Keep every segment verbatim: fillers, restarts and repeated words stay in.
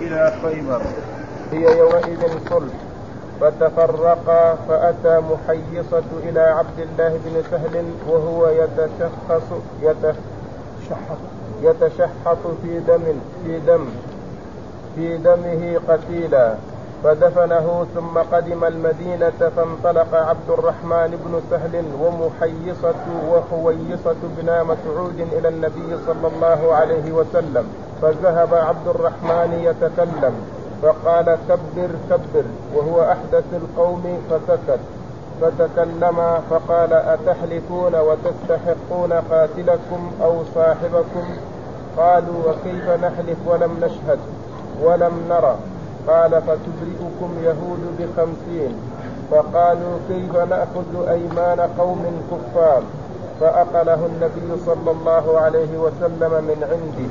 إلى خيبر. هي يومئذ صلح. فتفرقا فأتى محيصة إلى عبد الله بن سهل وهو يتشخص يتشحط, يتشحط في دم في دم في دمه قتيلا فدفنه ثم قدم المدينة فانطلق عبد الرحمن بن سهل ومحيصة وحويصة بن مسعود إلى النبي صلى الله عليه وسلم فذهب عبد الرحمن يتكلم فقال كبر كبر وهو أحدث القوم فسكت فتكلم فقال أتحلفون وتستحقون قاتلكم أو صاحبكم؟ قالوا وكيف نحلف ولم نشهد ولم نرى؟ قال فتبرئكم يهود بخمسين. فقالوا كيف نأخذ أيمان قوم كفار؟ فأقله النبي صلى الله عليه وسلم من عنده.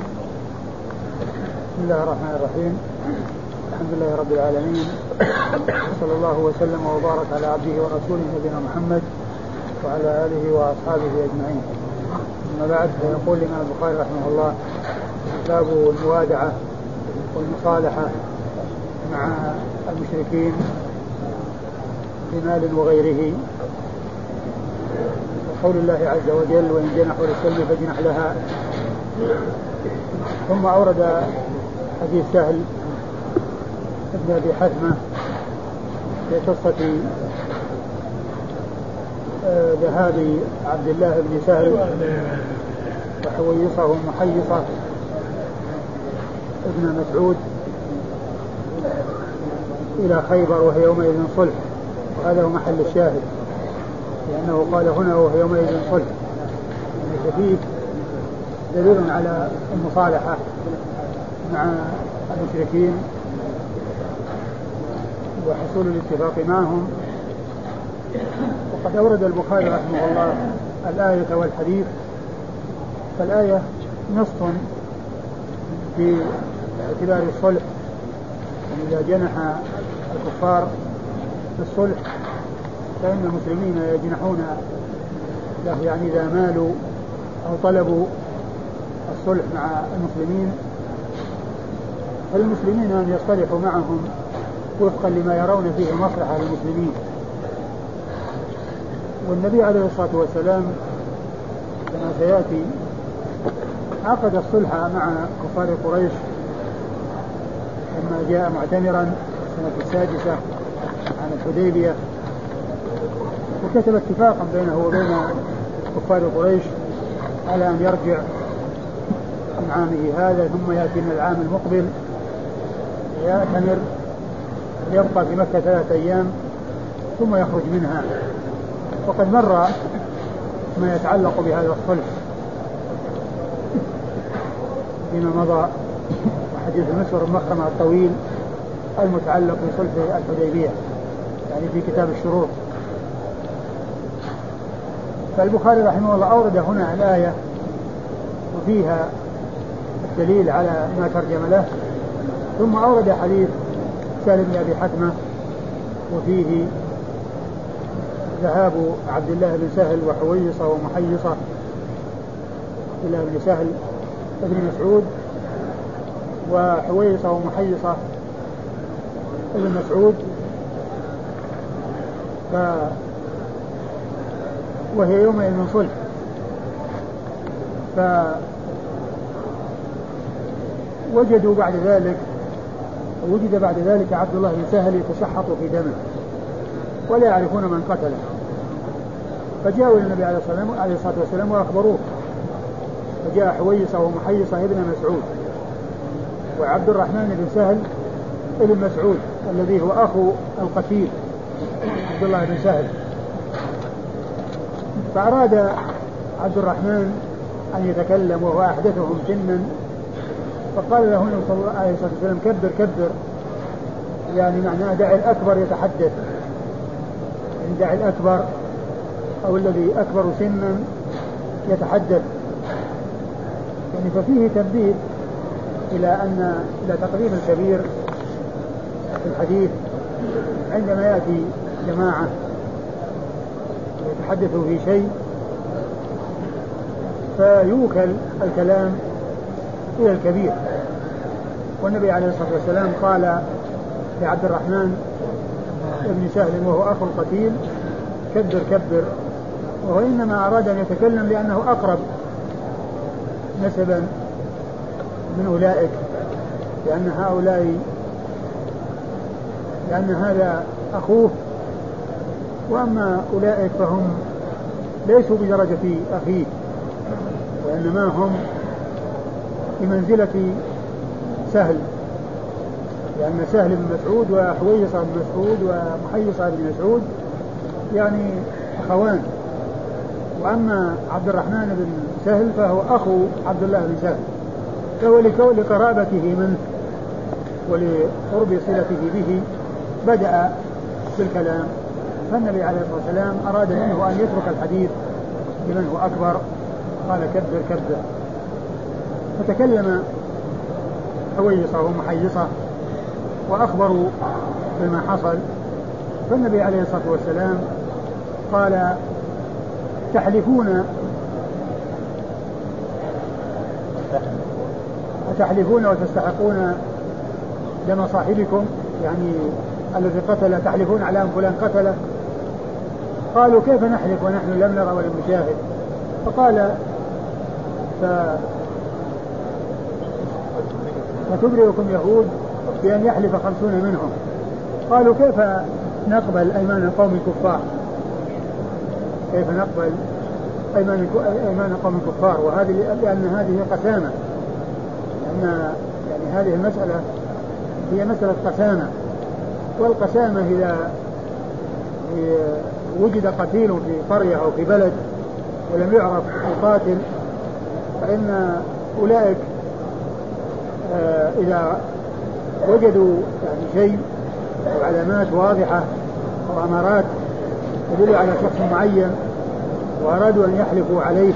بسم الله الرحمن الرحيم. الحمد لله رب العالمين، صلى الله وسلم وبارك على عبده ورسوله نبينا محمد وعلى آله وأصحابه أجمعين. أما بعد، فيقول الإمام البخاري رحمه الله: باب الموادعة والمصالحة مع المشركين بمال وغيره. وقول الله عز وجل: وإن جنحوا للسلم فاجنح لها. ثم أورد حديث سهل ابن أبي حثمة في قصة ذهاب عبد الله بن سهل وحويصه محيصة ابن مسعود إلى خيبر وهي يومئذ صلح، وهذا هو محل الشاهد، لأنه قال هنا وهي يومئذ صلح، يعني فيه دليل على المصالحة مع المشركين وحصول الاتفاق معهم. وقد أورد البخاري رحمه الله الآية والحديث. فالآية نص في اعتبار الصلح، يعني إذا جنح الكفار بالصلح فإن المسلمين يجنحون له، يعني إذا مالوا أو طلبوا الصلح مع المسلمين فالمسلمين أن يصطلحوا معهم وفقا لما يرون فيه مصلحة للمسلمين. والنبي عليه الصلاة والسلام كما سيأتي عقد الصلح مع كفار قريش لما جاء معتمرا السنة السادسة عن الحديبية، وكتب اتفاقا بينه وبين كفار قريش على أن يرجع من عامه هذا ثم يأتي من العام المقبل يعتمر يبقى في مكة ثلاثة أيام ثم يخرج منها. وقد مر ما يتعلق بهذا الصلح فيما مضى، حديث المسور المخرمة الطويل المتعلق بصلح الحديبية، يعني في كتاب الشروط. فالبخاري رحمه الله أورد هنا الآية وفيها الدليل على ما ترجم له، ثم أورد حديث سهل بن أبي حثمة وفيه ذهاب عبد الله بن سهل وحويصة ومحيصة إلى ابن سهل ابن مسعود، وحويصة ومحيصة ابن مسعود ف... وهي يومئذ من صلح. فوجدوا بعد ذلك وجد بعد ذلك عبد الله بن سهل يتشحط في دمه ولا يعرفون من قتله، فجاءوا الى النبي عليه الصلاة والسلام وأخبروه. فجاء حويصة ومحيصة ابن مسعود وعبد الرحمن بن سهل ابن مسعود الذي هو أخو القتيل عبد الله بن سهل. فأراد عبد الرحمن أن يتكلم وهو أحدثهم سنا، فقال له النبي صلى الله عليه وسلم كبر كبر، يعني معناه دع الأكبر يتحدث، يعني دع الأكبر أو الذي أكبر سنا يتحدث. يعني ففيه تنبيه إلى أن إلى تقديم الكبير في الحديث عندما يأتي جماعة يتحدثوا في شيء فيوكل الكلام إلى الكبير، والنبي عليه الصلاة والسلام قال لعبد الرحمن ابن سهل وهو أخو القتيل كبر كبر، وهو إنما أراد أن يتكلم لأنه أقرب نسبا من أولئك، لأن هؤلاء لأن هذا أخوه، وأما أولئك فهم ليسوا بدرجة أخيه، وإنما هم بمنزلة سهل، لأن سهل بن مسعود وحويصة بن مسعود ومحيصة بن مسعود يعني أخوان، وأما عبد الرحمن بن سهل فهو أخو عبد الله بن سهل، فهو لقرابته منه ولقرب صلته به بدأ بالكلام، فالنبي عليه الصلاة والسلام أراد منه أن يترك الحديث لمن هو أكبر، قال كبر كبر، فتكلم حويصة ومحيصة وأخبروا بما حصل، فالنبي عليه الصلاة والسلام قال تحلفون وتحلفون وتستحقون دم صاحبكم، يعني الذي قتل، تحلفون على أن فلان قتله. قالوا كيف نحلف ونحن لم نرى ولم نشاهد؟ فقال ف... فتبرئكم يهود بأن يحلف خمسون منهم. قالوا كيف نقبل أيمان قوم كفار؟ كيف نقبل أيمان أيمان قوم كفار؟ وهذه لأن هذه قسامة، لأن يعني هذه المسألة هي مسألة قسامة، والقسامة إذا وجد قتيل في قرية أو في بلد ولم يعرف القاتل فإن أولئك إذا وجدوا يعني شيء أو علامات واضحة أو أمارات تدل على شخص معين وأرادوا أن يحلفوا عليه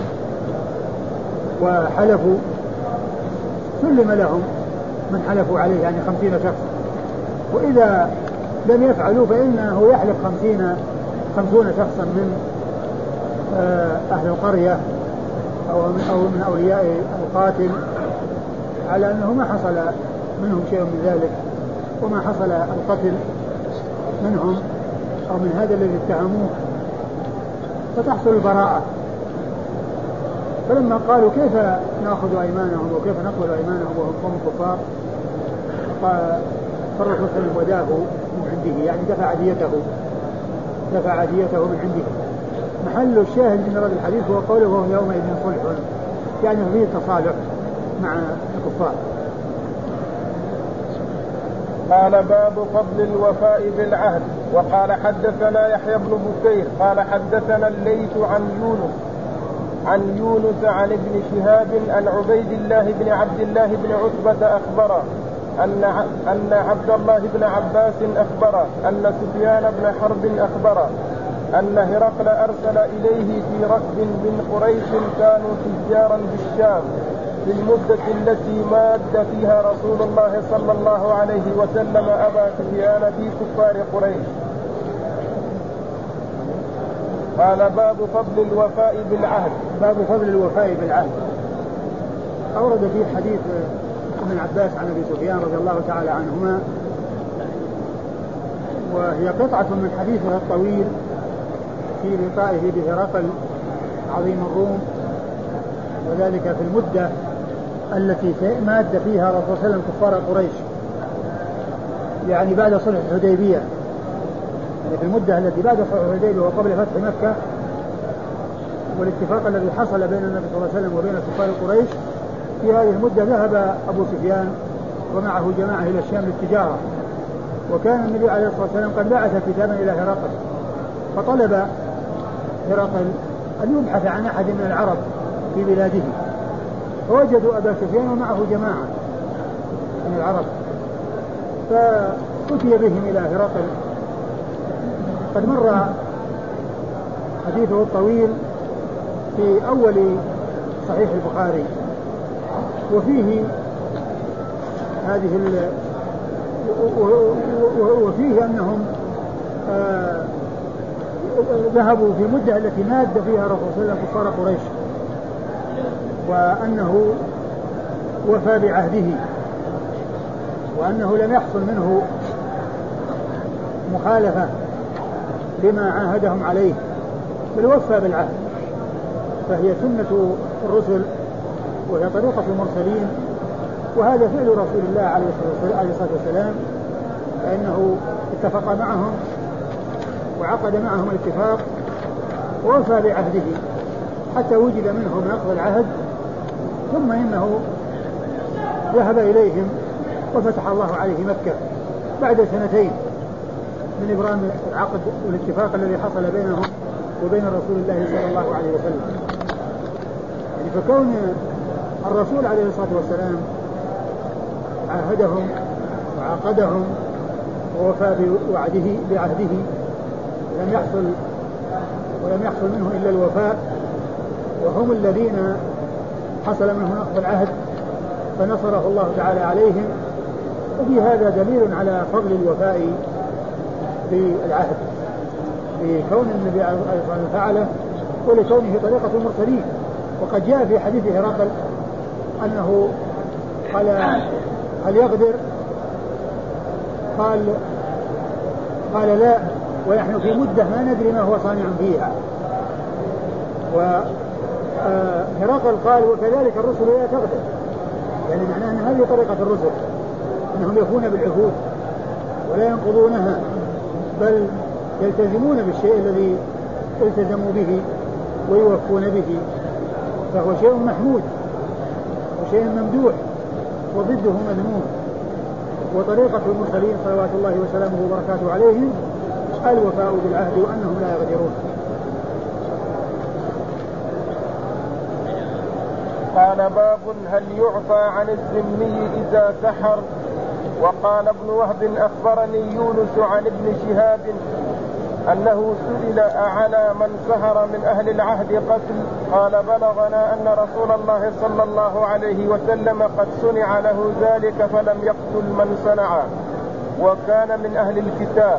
وحلفوا سلم لهم من حلفوا عليه يعني خمسين شخص، وإذا لم يفعلوا فإنه يحلف خمسين خمسون شخصا من أهل القرية أو من أولياء القاتل على أنه ما حصل منهم شيء من ذلك وما حصل القتل منهم أو من هذا الذي اتهموه، فتحصل البراءة. فلما قالوا كيف نأخذ أيمانهم وكيف نقبل أيمانهم وهم قوم كفار، فالرسول صلى الله عليه وسلم وداه من عنده، يعني دفع ديته دفع ديته من عنده. محل الشاهد من هذا الحديث هو قوله وهو يومئذ صلح، يعني فيه تصالح مع الكفار. قال باب فضل الوفاء بالعهد. وقال حدثنا يحيى بن بكير قال حدثنا الليث عن يونس عن يونس عن ابن شهاب عن عبيد الله بن عبد الله بن عتبة أخبره أن أن عبد الله بن عباس أخبره أن سفيان بن حرب أخبره أن هرقل أرسل إليه في ركب من قريش كانوا تجارا بالشام في المدة التي ماد فيها رسول الله صلى الله عليه وسلم أبا سفيان في كفار قريش. قال باب فضل الوفاء بالعهد. باب فضل الوفاء بالعهد. أورد فيه حديث ابن عباس عن أبي سفيان رضي الله تعالى عنهما، وهي قطعة من حديثه الطويل في لقائه بهرقل عظيم الروم، وذلك في المدة التي ماد فيها رسول الله صلى الله عليه وسلم كفار قريش، يعني بعد صلح الحديبية، يعني في المدة التي بعد صلح الحديبية وقبل فتح مكة والاتفاق الذي حصل بين النبي صلى الله عليه وسلم وبين كفار قريش. في هذه المدة ذهب أبو سفيان ومعه جماعة إلى الشام للتجارة، وكان النبي عليه الصلاة والسلام قد بعث كتابا إلى هرقل، فطلب هرقل أن يبحث عن أحد من العرب في بلاده، فوجدوا أبا سفيان ومعه جماعة من العرب، فأتي بهم إلى هرقل. قد مر حديثه الطويل في أول صحيح البخاري، وفيه هذه ال... وفيه أنهم آه ذهبوا في مدة التي ماد فيها رسول الله صلى الله عليه وسلم كفار قريش، وأنه وفى بعهده وأنه لم يحصل منه مخالفة لما عاهدهم عليه بل وفى بالعهد. فهي سنة الرسل وهي طريقة المرسلين، وهذا فعل رسول الله عليه الصلاة والسلام، فإنه اتفق معهم وعقد معهم الاتفاق ووفى بعهده حتى وجد منهم نقض العهد، ثم إنه ذهب إليهم وفتح الله عليه مكة بعد سنتين من إبرام العقد والاتفاق الذي حصل بينهم وبين رسول الله صلى الله عليه وسلم. يعني فكون الرسول عليه الصلاة والسلام عاهدهم وعقدهم ووفى بوعده بعهده لم يحصل ولم يحصل منه إلا الوفاء، وهم الذين حصل منه نقض العهد فنصره الله تعالى عليهم. وفي هذا دليل على فضل الوفاء بالعهد لكون النبي عليه الصلاة والسلام فعله ولكونه طريقة المرسلين. وقد جاء في حديث هرقل أنه قال هل يغدر؟ قال قال لا، ونحن في مدة ما ندري ما هو صانع فيها. وهرقل قال وكذلك الرسل لا تغدر، يعني معناه أن هذه طريقة الرسل، أنهم يفون بالعهود ولا ينقضونها بل يلتزمون بالشيء الذي التزموا به ويوفون به، فهو شيء محمود وشيء ممدوح وضده مذموم. وطريقة المرسلين صلوات الله وسلامه وبركاته عليهم الوفاء بالعهد وأنهم لا يغدرون. قال باب هل يعفى عن الذمي إذا سحر. وقال ابن وهب أخبرني يونس عن ابن شهاب أنه سئل أعلى من سهر من أهل العهد قتل؟ قال بلغنا أن رسول الله صلى الله عليه وسلم قد صنع له ذلك فلم يقتل من صنعه وكان من أهل الكتاب.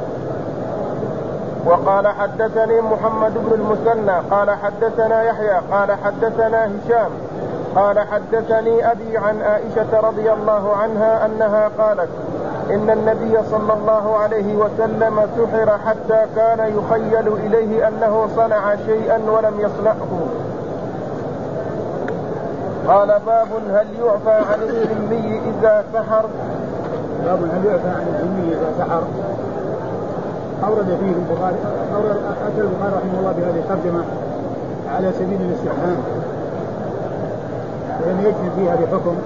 وقال حدثني محمد بن المثنى قال حدثنا يحيى قال حدثنا هشام قال حدثني أبي عن عائشة رضي الله عنها أنها قالت إن النبي صلى الله عليه وسلم سحر حتى كان يخيل إليه أنه صنع شيئا ولم يصنعه. قال باب هل يعفى عن الذمي إذا سحر. باب هل يعفى عن الذمي إذا سحر. أورد فيه البخاري أورد أتى البخاري رحمه الله بهذه الترجمة على سبيل الاستفهام، ولم يجد فيها بحكم،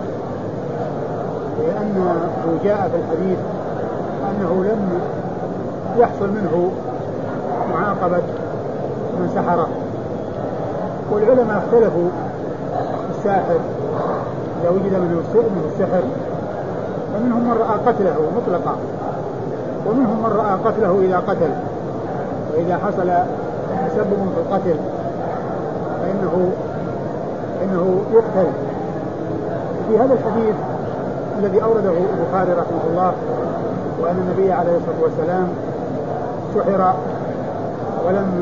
لأنه جاء في الحديث أنه لم يحصل منه معاقبة من سحره. والعلماء اختلفوا في الساحر إذا وجد منه السحر، فمنهم من رأى قتله مطلقا ومنهم من رأى قتله إذا قتل، وإذا حصل تسبب في القتل فإنه إنه يقتل. في هذا الحديث الذي أورده البخاري رحمه الله وأن النبي عليه الصلاة والسلام سحر ولم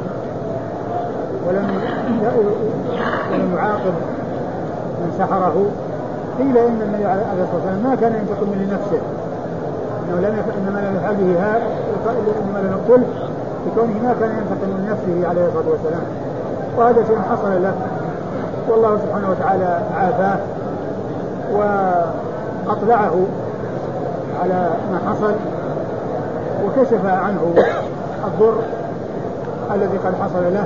ولم ولم يعاقب من سحره، قيل إن النبي عليه الصلاة والسلام ما كان ينتقم لنفسه، إنه لم يفعل إنما لم يفعل به هذا إنما لم يقتل بكونه ما كان ينتقم لنفسه عليه الصلاة والسلام، وهذا شيء حصل له والله سبحانه وتعالى عافاه وأطلعه على ما حصل وكشف عنه الضر الذي قد حصل له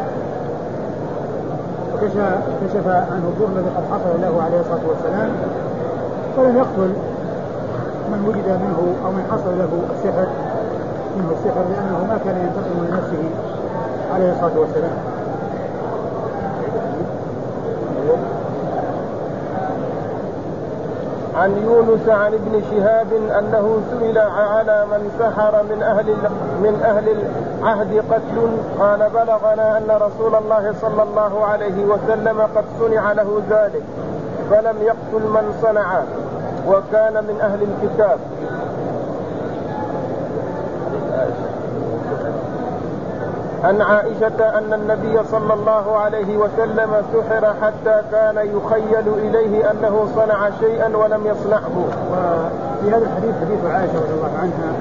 وكشف عنه الضر الذي قد حصل له عليه الصلاة والسلام، فلم يقتل من وجد منه أو من حصل له السحر منه السحر لأنه ما كان ينتقم لنفسه عليه الصلاة والسلام. عن يونس عن ابن شهاب أنه سئل على من سحر من أهل من أهل العهد قتل؟ قال بلغنا أن رسول الله صلى الله عليه وسلم قد صنع له ذلك فلم يقتل من صنعه وكان من أهل الكتاب. عن عائشة أن النبي صلى الله عليه وسلم سحر حتى كان يخيل إليه أنه صنع شيئا ولم يصنعه. وفي هذا الحديث حديث عائشة رضي الله عنها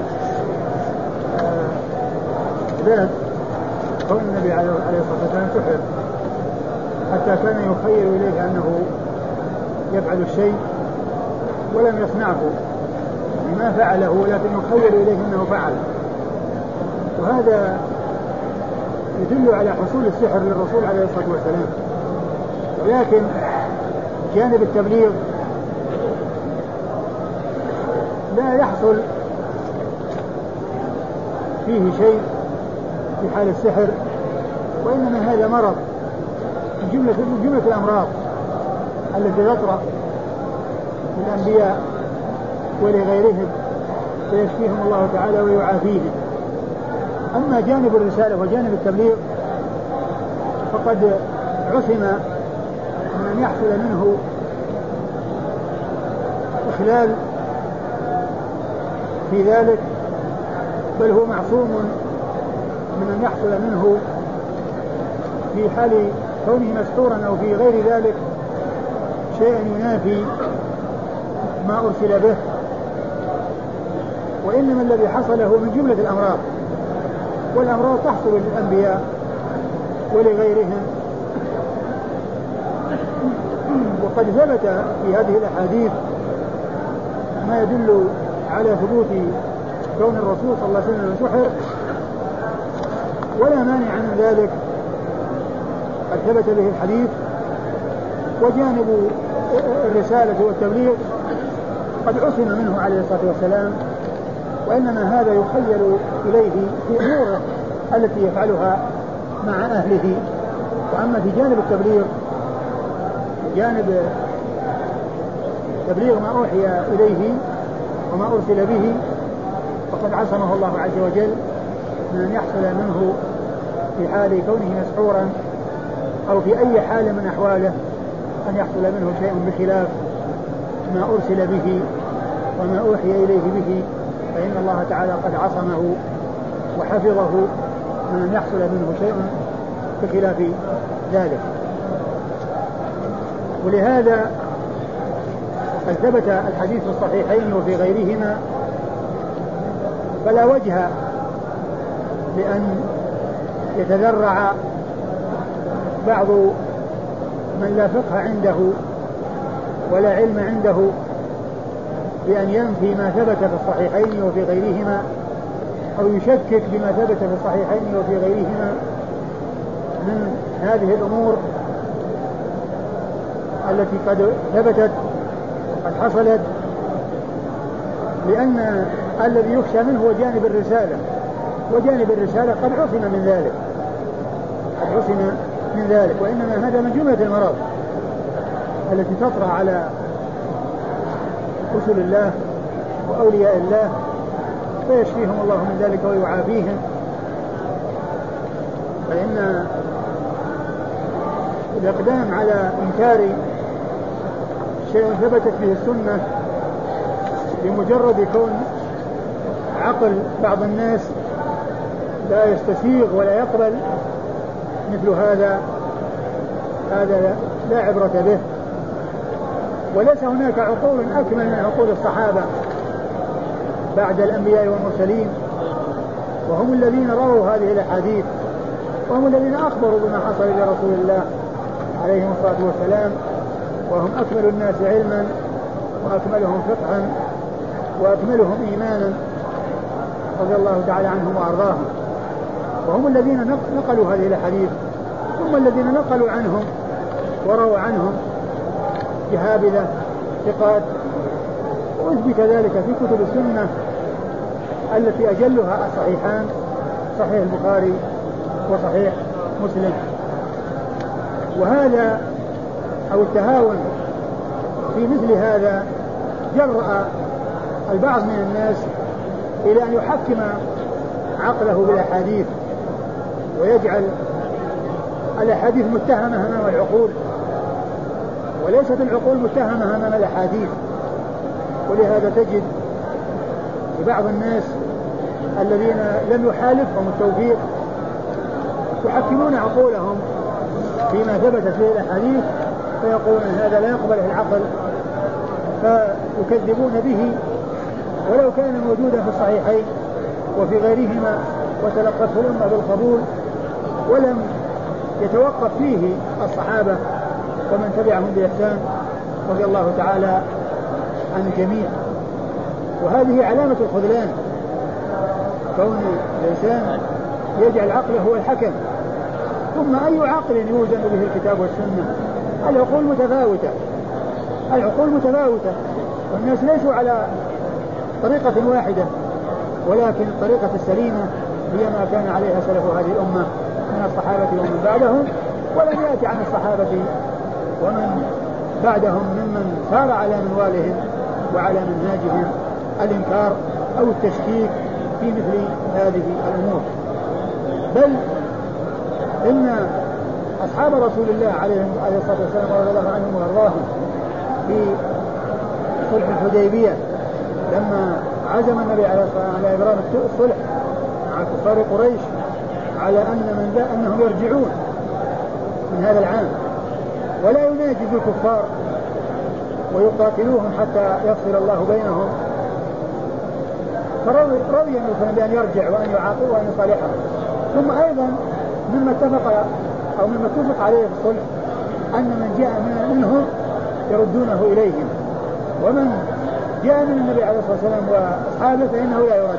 ذات كون النبي عليه الصلاة والسلام سحر حتى كان يخيل إليه أنه يفعل الشيء ولم يصنعه، ما فعله لكن يخيل إليه أنه فعل. وهذا يدل على حصول السحر للرسول عليه الصلاة والسلام. ولكن جانب التبليغ لا يحصل فيه شيء في حال السحر، وإنما هذا مرض من جملة, من جملة الأمراض التي تطرأ للأنبياء ولغيرهم فيشفيهم الله تعالى ويعافيهم. أما جانب الرسالة وجانب التبليغ فقد عصم من أن يحصل منه إخلال في ذلك، بل هو معصوم من أن يحصل منه في حال كونه مسحورا أو في غير ذلك شيء ينافي ما أرسل به. وإنما الذي حصل هو من جملة الأمراض، والأمراض تحصل للأنبياء ولغيرهم. وقد ثبت في هذه الأحاديث ما يدل على ثبوت كون الرسول صلى الله عليه وسلم سحر، ولا مانع من ذلك قد ثبت به الحديث. وجانب الرسالة والتبليغ قد عصم منه عليه الصلاة والسلام، وإنما هذا يخيل إليه في أموره التي يفعلها مع أهله. وأما في جانب التبليغ جانب تبليغ ما أوحي إليه وما أرسل به فقد عصمه الله عز وجل من أن يحصل منه في حال كونه مسحورا أو في أي حال من أحواله أن يحصل منه شيء بخلاف ما أرسل به وما أوحي إليه به، فإن الله تعالى قد عصمه وحفظه من أن يحصل منه شيء بخلاف ذلك. ولهذا قد ثبت الحديث في الصحيحين وفي غيرهما، فلا وجه لأن يتذرع بعض من لا فقه عنده ولا علم عنده بأن ينفي ما ثبت في الصحيحين وفي غيرهما، أو يشكك بما ثبت في الصحيحين وفي غيرهما من هذه الأمور التي قد ثبتت وقد حصلت، لأن الذي يخشى منه هو جانب الرسالة، وجانب الرسالة قد عصم من ذلك قد عصم من ذلك وإنما هذا من جملة المرض التي تطرأ على رسل الله وأولياء الله فيشفيهم الله من ذلك ويعافيهم. فإن الإقدام على إنكار شيء ثبتت به السنة بمجرد كون عقل بعض الناس لا يستسيغ ولا يقبل مثل هذا هذا لا عبرة به. وليس هناك عقول أكمل من عقول الصحابة بعد الأنبياء والمرسلين، وهم الذين رووا هذه الأحاديث، وهم الذين أخبروا بما حصل لرسول الله عليه الصلاة والسلام، وهم أكمل الناس علما وأكملهم فقها وأكملهم إيمانا رضي الله تعالى عنهم وأرضاهم. وهم الذين نقلوا هذه الأحاديث، هم الذين نقلوا عنهم ورووا عنهم جهابذة ثقات، وأثبت ذلك في كتب السنة التي أجلها الصحيحان صحيح البخاري وصحيح مسلم. وهذا أو التهاون في مثل هذا جرأ البعض من الناس إلى أن يحكم عقله بالأحاديث ويجعل الأحاديث متهمة أمام العقول، وليست العقول متهمة أمام الأحاديث. ولهذا تجد لبعض الناس الذين لم يحالفهم التوفيق يحكمون عقولهم فيما ثبتت فيه الأحاديث فيقولون هذا لا يقبله العقل فيكذبون به ولو كان موجودا في الصحيحين وفي غيرهما وتلقته الأمة بالقبول ولم يتوقف فيه الصحابة ومن تبعهم بإحسان رضي الله تعالى عن الجميع. وهذه علامة الخذلان كون الإنسان يجعل عقله هو الحكم. ثم أي عقل يوزن به الكتاب والسنة؟ العقول متفاوتة العقول متفاوتة والناس ليسوا على طريقة واحدة ولكن الطريقة السليمة هي ما كان عليها سلف هذه الأمة من الصحابة ومن بعدهم ولم يأتي عن الصحابة ومن بعدهم ممن سار على منوالهم وعلى منهاجهم الإنكار أو التشكيك في مثل هذه الأمور. بل إن أصحاب رسول الله عليه الصلاة والسلام رضي الله عنهم وارضاهم في صلح الحديبية لما عزم النبي عليه إبرام الصلح مع كفار قريش على أن من ذا أنهم يرجعون من هذا العام ولا يناجز الكفار ويقاتلوهم حتى يفصل الله بينهم فرضي النبي بأن يرجع وأن يعاقب وأن يصالحهم. ثم أيضا مما اتفق أو مما اتفق عليه في الصلح أن من جاء منهم يردونه إليهم ومن جاء من النبي عليه الصلاة والسلام وأصحابه فإنه لا يرد.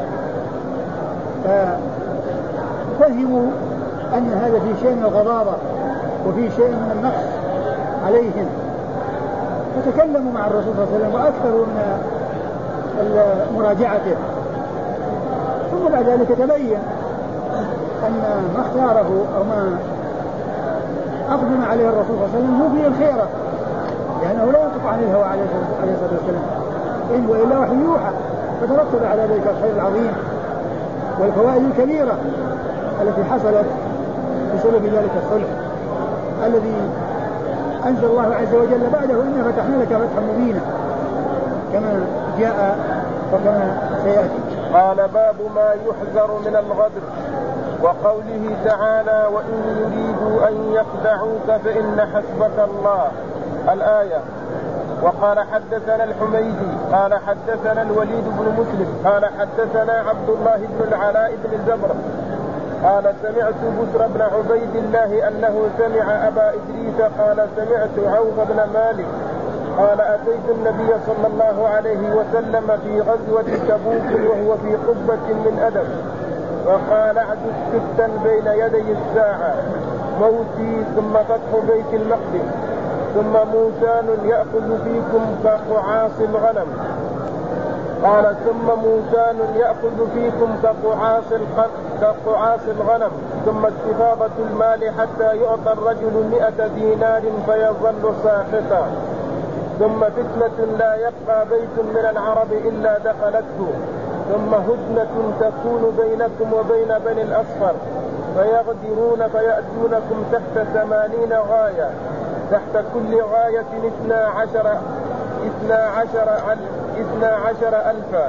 ففهموا أن هذا في شيء من الغضاضة وفي شيء من النقص عليهم فتكلموا مع الرسول صلى الله عليه وسلم وأكثروا من مراجعته. ثم بعد ذلك تبين أن ما اختاره أو ما أقدم عليه الرسول صلى الله عليه وسلم هو فيه الخيرة لأنه لا ينطق عن الهوى عليه الصلاة والسلام إن وإلا وحي يوحى فترتب على ذلك الخير العظيم والفوائد الكبيرة التي حصلت بسبب ذلك الصلح الذي أنزل الله عز وجل بعده إنا فتحنا لك فتحا مبينا كما جاء وكما سيأتي. قال باب ما يحذر من الغدر وقوله تعالى وإن يريدوا أن يخدعوك فإن حسبك الله الآية. وقال حدثنا الحميدي قال حدثنا الوليد بن مسلم قال حدثنا عبد الله بن العلاء بن زبر قال سمعت بشر بن عبيد الله أنه سمع أبا إدريس قال سمعت عوف بن مالك قال أتيت النبي صلى الله عليه وسلم في غزوة تبوك وهو في قبة من أدم فقال اعدد ستا بين يدي الساعة موتي ثم فتح بيت المقدس ثم موسان يأخذ فيكم كقعاص الغنم قال ثم موسان يأخذ فيكم كقعاص كقعاص الغنم ثم استفاضة المال حتى يعطى الرجل مئة دينار فيظل ساخطا ثم فتنة لا يبقى بيت من العرب إلا دخلته ثم هدنة تكون بينكم وبين بني الأصفر فيغدرون فيأتونكم تحت ثمانين غاية تحت كل غاية اثنا عشر اثنا عشر اثنا عشر ألفا.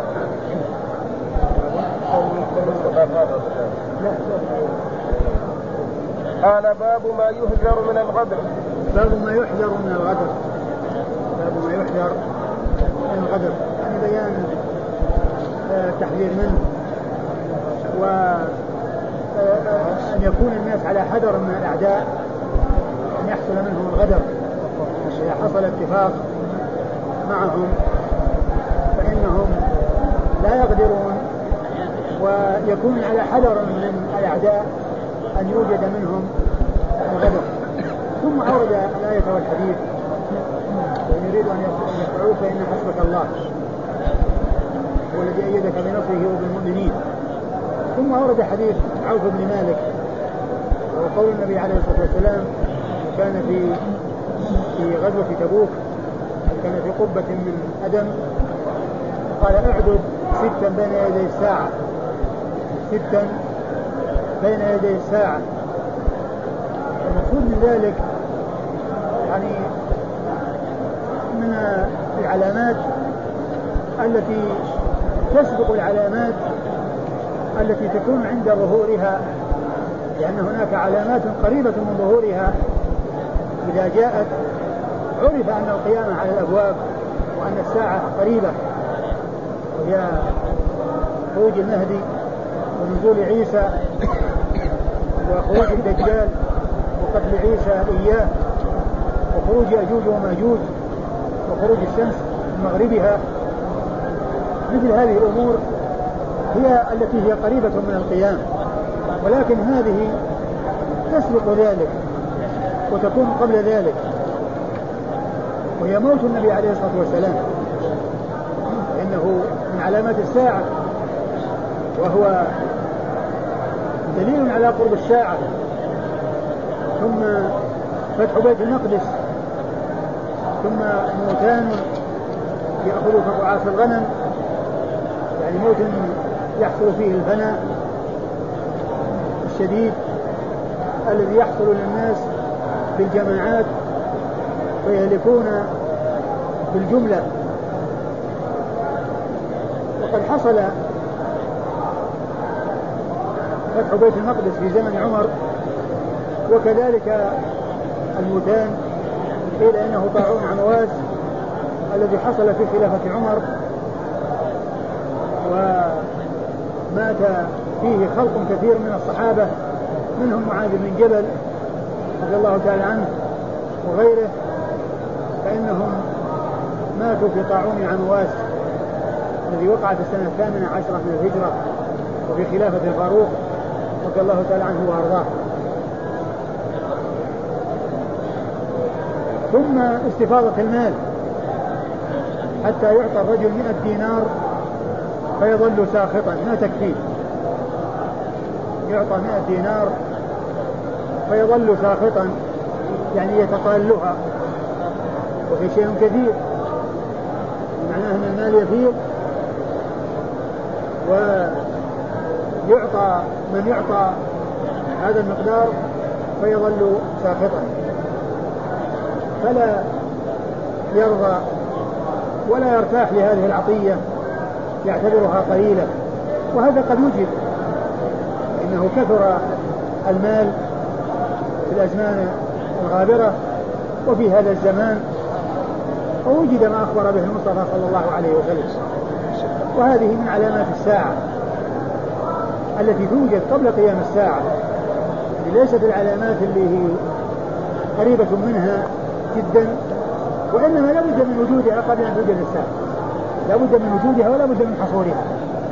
قال باب ما يحذر من الغدر باب ما يحذر من الغدر باب ما يحذر من الغدر يعني بيان التحذير منه وأن يكون الناس على حذر من الأعداء أن يحصل منهم الغدر إذا حصل اتفاق معهم فإنهم لا يقدرون ويكون على حذر من الأعداء أن يوجد منهم الغدر. ثم أورد الآية والحديث وإن يريد أن يخدعوك فإن حسبك الله هو الذي أيدك بنصره وبالمؤمنين. ثم أورد حديث عوف بن مالك وقول النبي عليه الصلاة والسلام كان في في غزوة تبوك كان في قبة من أدم قال اعدد ستا بين يدي الساعة ستا بين يدي الساعة. المقصود من ذلك يعني من العلامات التي تسبق العلامات التي تكون عند ظهورها لأن هناك علامات قريبة من ظهورها إذا جاءت عرف أن القيامة على الأبواب وأن الساعة قريبة، وهي خروج المهدي ونزول عيسى وخروج الدجال وقتل عيسى إياه وخروج يأجوج وماجوج وخروج الشمس من مغربها. مثل هذه الأمور هي التي هي قريبة من القيام، ولكن هذه تسبق ذلك وتكون قبل ذلك، وهي موت النبي عليه الصلاة والسلام، إنه من علامات الساعة وهو دليل على قرب الساعة. ثم فتح بيت المقدس، ثم موتان يأخذ كقعاص الغنم، يعني موت يحصل فيه الفناء الشديد الذي يحصل للناس بالجماعات فيهلكون بالجملة. وقد حصل فتح بيت المقدس في زمن عمر، وكذلك الموتان قيل انه طاعون عمواس الذي حصل في خلافة عمر، ومات فيه خلق كثير من الصحابة منهم معاذ بن جبل رضي الله تعالى عنه وغيره، فإنهم ماتوا في طاعون عمواس الذي وقع في السنة الثامنة عشرة من الهجرة وفي خلافة الفاروق رضي الله تعالى عنه وأرضاه. ثم استفاضة المال حتى يعطى الرجل مئة دينار فيظل ساخطا ما تكفيه، يعطى مئة دينار فيظل ساخطا يعني يتقالها، وفي شيء كثير معناه أن المال يفيض ويعطى من يعطى هذا المقدار فيظل ساخطا فلا يرضى ولا يرتاح لهذه العطية، يعتبرها قليلة. وهذا قد يوجد، إنه كثر المال في الأزمان الغابرة وفي هذا الزمان، ووجد ما أخبر به المصطفى صلى الله عليه وسلم. وهذه من علامات الساعة التي توجد قبل قيام الساعة، ليست العلامات اللي هي قريبة منها جدا، وإنما لا بد من وجودها قبل أن توجد الساعة، لا بد من وجودها ولا بد من حصولها.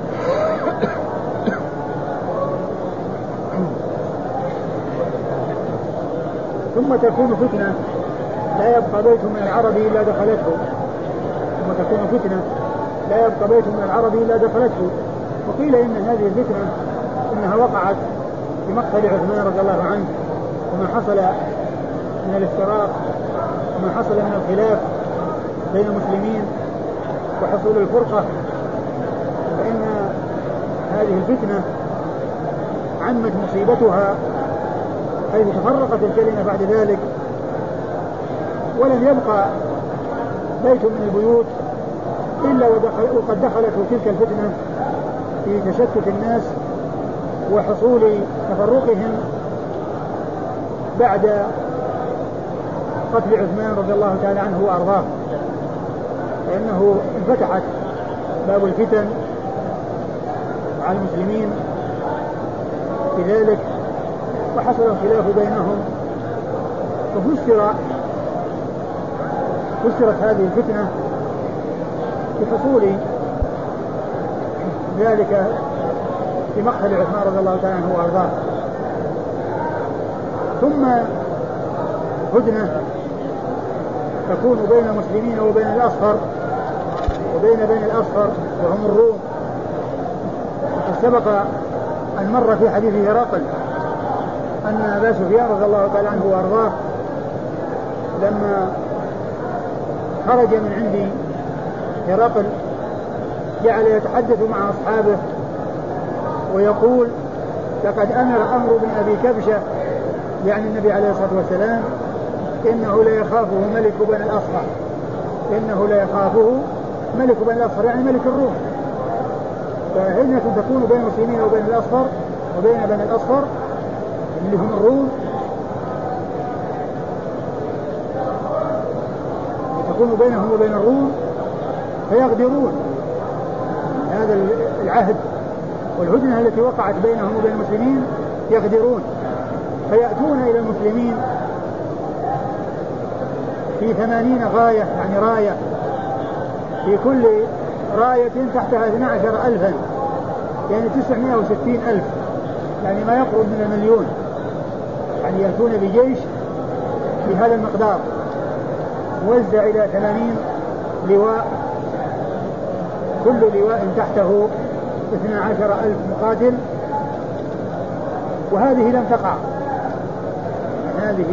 ثم تكون فتنة لا يبقى بيت من العرب إلا دخلته، ثم تكون فتنة لا يبقى بيت من العرب إلا دخلته. وقيل إن هذه الفتنة إنها وقعت في مقتل عثمان رضي الله عنه، وما حصل من الافتراق وما حصل من الخلاف بين المسلمين وحصول الفرقة، فإن هذه الفتنة عمت مصيبتها حيث تفرقت الكلمة بعد ذلك، ولم يبقى بيت من البيوت إلا وقد دخلت تلك الفتنة في تشتت الناس وحصول تفرقهم بعد قتل عثمان رضي الله تعالى عنه وأرضاه، فإنه انفتحت باب الفتن على المسلمين في ذلك، وحصل الخلاف بينهم، وفسر فسرت هذه الفتنة بحصول ذلك في مقتل عثمان رضي الله تعالى عنه وأرضاه. ثم هدنة تكون بين المسلمين وبين الأصفر وبين بين الأصفر وهم الروم. سبق أن مر في حديث هرقل أن أبا سفيان رضي الله تعالى عنه وأرضاه لما خرج من عند هرقل جعل يتحدث مع أصحابه ويقول: لقد أمر أمر بن أبي كبشة، يعني النبي عليه الصلاة والسلام، إنه لا يخافه ملك بني الأصفر، إنه لا يخافه ملك بني الأصفر يعني ملك الروم. فهنا تكون بين المسلمين وبين الأصفر وبين بني الأصفر اللي هم الروم تكون بينهم وبين الروم فيغدرون هذا العهد والهدنة التي وقعت بينهم وبين المسلمين، يغدرون فيأتون إلى المسلمين في ثمانين غاية، يعني راية في كل راية تحتها اثني عشر ألفا، يعني تسعمائة وستين ألف، يعني ما يقرب من المليون، يعني يأتون بجيش بهذا المقدار موزع إلى ثمانين لواء، كل لواء تحته اثني عشر ألف مقاتل. وهذه لم تقع، هذه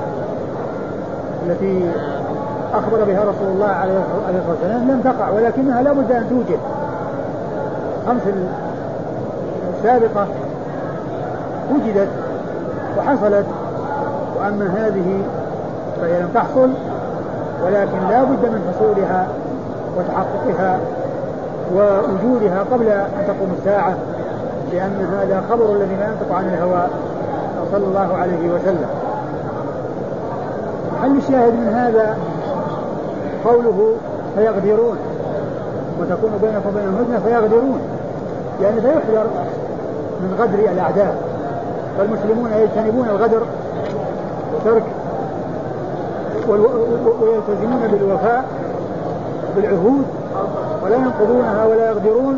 التي أخبر بها رسول الله عليه الصلاة والسلام لم تقع، ولكنها لا بد أن توجد. خمس السابقة وجدت وحصلت، وأما هذه فهي لم تحصل، ولكن لا بد من حصولها وتحققها ووجودها قبل أن تقوم الساعة، لأن هذا خبر الذي لا ينطق عن الهوى صلى الله عليه وسلم. محل الشاهد من هذا قوله فيغدرون، وتكون بينكم وبينهم هدنة فيغدرون، يعني فيحذر من غدر الأعداء، فالمسلمون يجتنبون الغدر وترك ويلتزمون بالوفاء بالعهود ولا ينقضونها ولا يغدرون،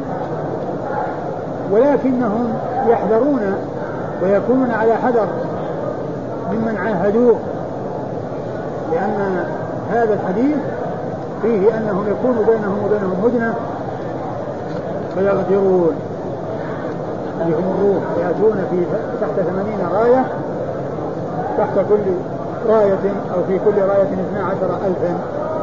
ولكنهم يحذرون ويكونون على حذر ممن عاهدوه، لأن هذا الحديث فيه أنهم يكون بينهم وبينهم هدنة فيغدرون، اللي هم الروم، يأتون في تحت ثمانين راية، تحت كل راية أو في كل راية اثنى عشر ألفا.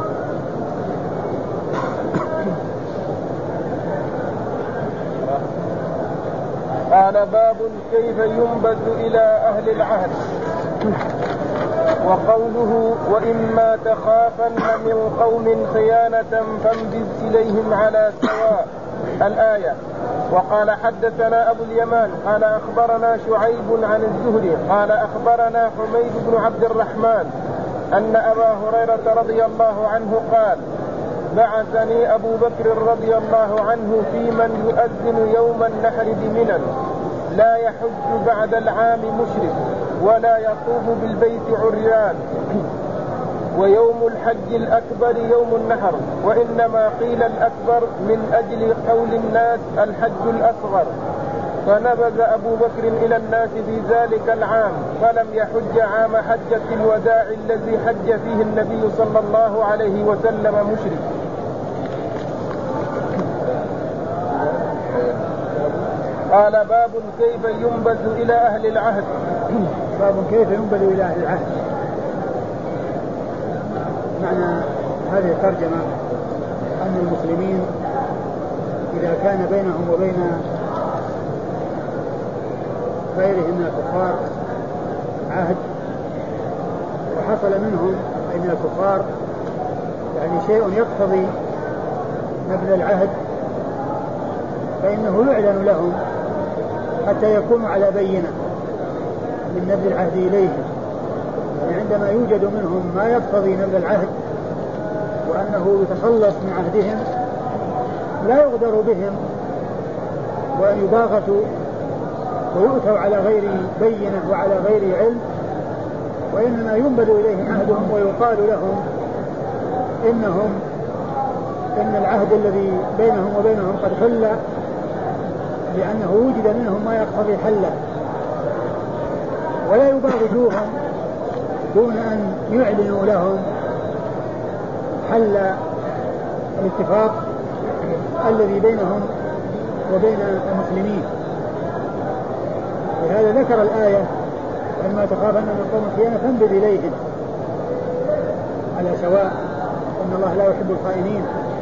قال باب كيف ينبذ إلى أهل العهد. وقوله وإما تخافن من قوم خيانة فانبذ إليهم على سواء، الآية. وقال حدثنا أبو اليمان قال أخبرنا شعيب عن الزهري قال أخبرنا حميد بن عبد الرحمن أن أبا هريرة رضي الله عنه قال بعثني أبو بكر رضي الله عنه في من يؤذن يوم النحر بمنى لا يحج بعد العام مشرك ولا يطوف بالبيت عريان، ويوم الحج الأكبر يوم النحر، وإنما قيل الأكبر من أجل قول الناس الحج الأصغر. فنبذ أبو بكر إلى الناس في ذلك العام فلم يحج عام حجة الوداع الذي حج فيه النبي صلى الله عليه وسلم مشرك. قال باب كيف ينبذ إلى أهل العهد. باب كيف ينبذ إلى أهل العهد. معنى هذه الترجمة أن المسلمين إذا كان بينهم وبين غيرهم من الكفار عهد وحصل منهم أي من الكفار يعني شيء يقتضي نبذ العهد، فإنه يعلن لهم حتى يكونوا على بينة من نبذ العهد إليهم. يعني عندما يوجد منهم ما يقتضي نبذ العهد وأنه يتخلص من عهدهم لا يغدر بهم وأن يباغتوا ويؤتوا على غير بينة وعلى غير علم، وإنما ينبذ إليهم عهدهم ويقال لهم إنهم إن العهد الذي بينهم وبينهم قد حل، لأنه وجد منهم ما يقتضي حله، ولا يباغتوهم دون أن يعلنوا لهم حل الاتفاق الذي بينهم وبين المسلمين. لهذا ذكر الآية لما تخافن من قوم خيانة فانبذ إليهم على سواء إن الله لا يحب الخائنين.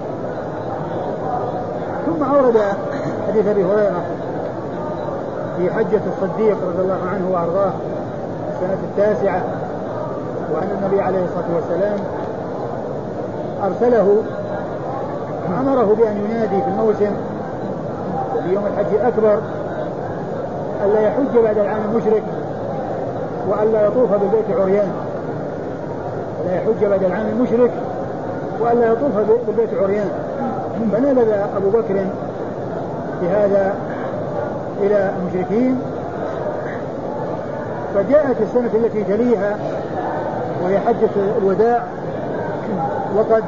ثم أورد حديث أبي هريرة في حجة الصديق رضي الله عنه وأرضاه السنة التاسعة، وأن النبي عليه الصلاة والسلام أرسله أمره بأن ينادي في الموسم وفي يوم الحج الأكبر ألا يحج بعد العام المشرك وألا يطوف بالبيت عريان، لا يحج بعد العام المشرك وألا يطوف بالبيت عريان. فنبذ أبو بكر بهذا إلى المشركين. فجاءت السنة التي تليها وهي حجة الوداع، وقد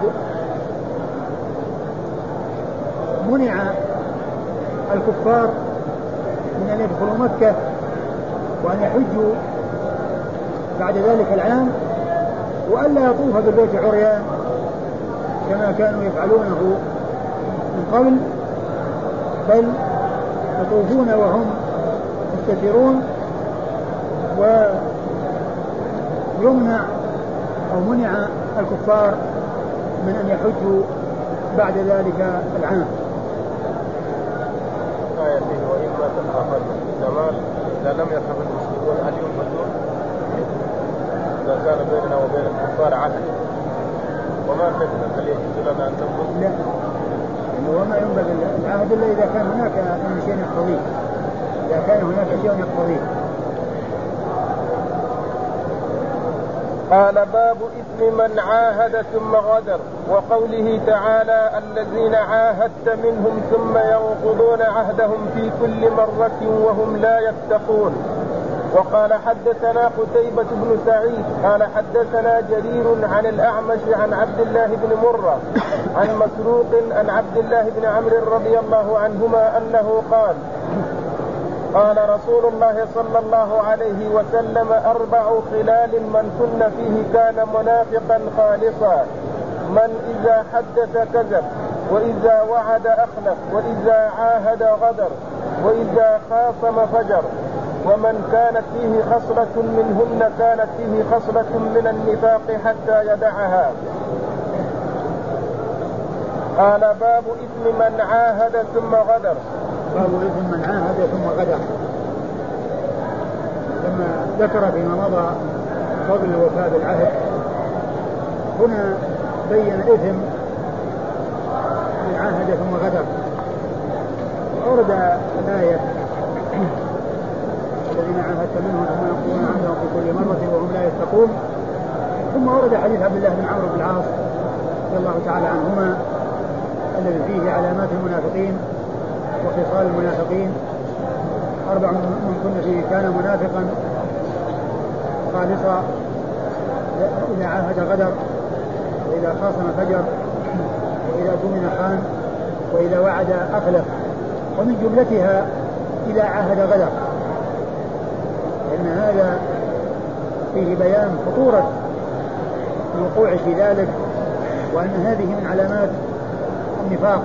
منع الكفار من أن يدخلوا مكة وأن يحجوا بعد ذلك العام، وألا يطوف بالبيت عريان كما كانوا يفعلونه من قبل، بل يطوفون وهم مستترون. ويمنع أو منع الكفار من أن يحجوا بعد ذلك العام. آية فيه وإما تخافن زمان إذا لم يخف المسلمون هل ينبذون إذا كان بيننا وبين الكفار عهد وما نبذل هل يجوز لنا أن ننبذ؟ لا، وما ينبذ العهد إلا إذا كان هناك شيء يقتضيه، إذا كان هناك شيء يقتضيه. قال باب إثم من عاهد ثم غدر، وقوله تعالى الذين عاهدت منهم ثم ينقضون عهدهم في كل مرة وهم لا يتقون. وقال حدثنا قتيبة بن سعيد قال حدثنا جرير عن الأعمش عن عبد الله بن مرة عن مسروق عن عبد الله بن عمرو رضي الله عنهما أنه قال قال رسول الله صلى الله عليه وسلم أربع خلال من كن فيه كان منافقا خالصا: من إذا حدث كذب، وإذا وعد أخلف، وإذا عاهد غدر، وإذا خاصم فجر. ومن كانت فيه خصلة منهن كانت فيه خصلة من النفاق حتى يدعها. قال باب إثم من عاهد ثم غدر. باب إثم من عاهد ثم غدر. لما ذكر فيما مضى فضل الوفاء بالعهد، هنا بين إثم من عاهد ثم غدر. أورد الآية الذين عاهدت منهم ثم ينقضون عهدهم في كل مرة وهم لا يتقون. ثم أورد حديث عبد الله بن عمرو بن العاص رضي الله تعالى عنهما الذي فيه علامات المنافقين وخصال المنافقين: أربع من كن فيه كان منافقا خالصا، إذا عاهد غدر، وإذا خاصم فجر، وإذا اؤتمن خان، وإذا وعد أخلف. ومن جملتها إذا عاهد غدر، لأن هذا فيه بيان خطورة الوقوع في ذلك، وأن هذه من علامات النفاق.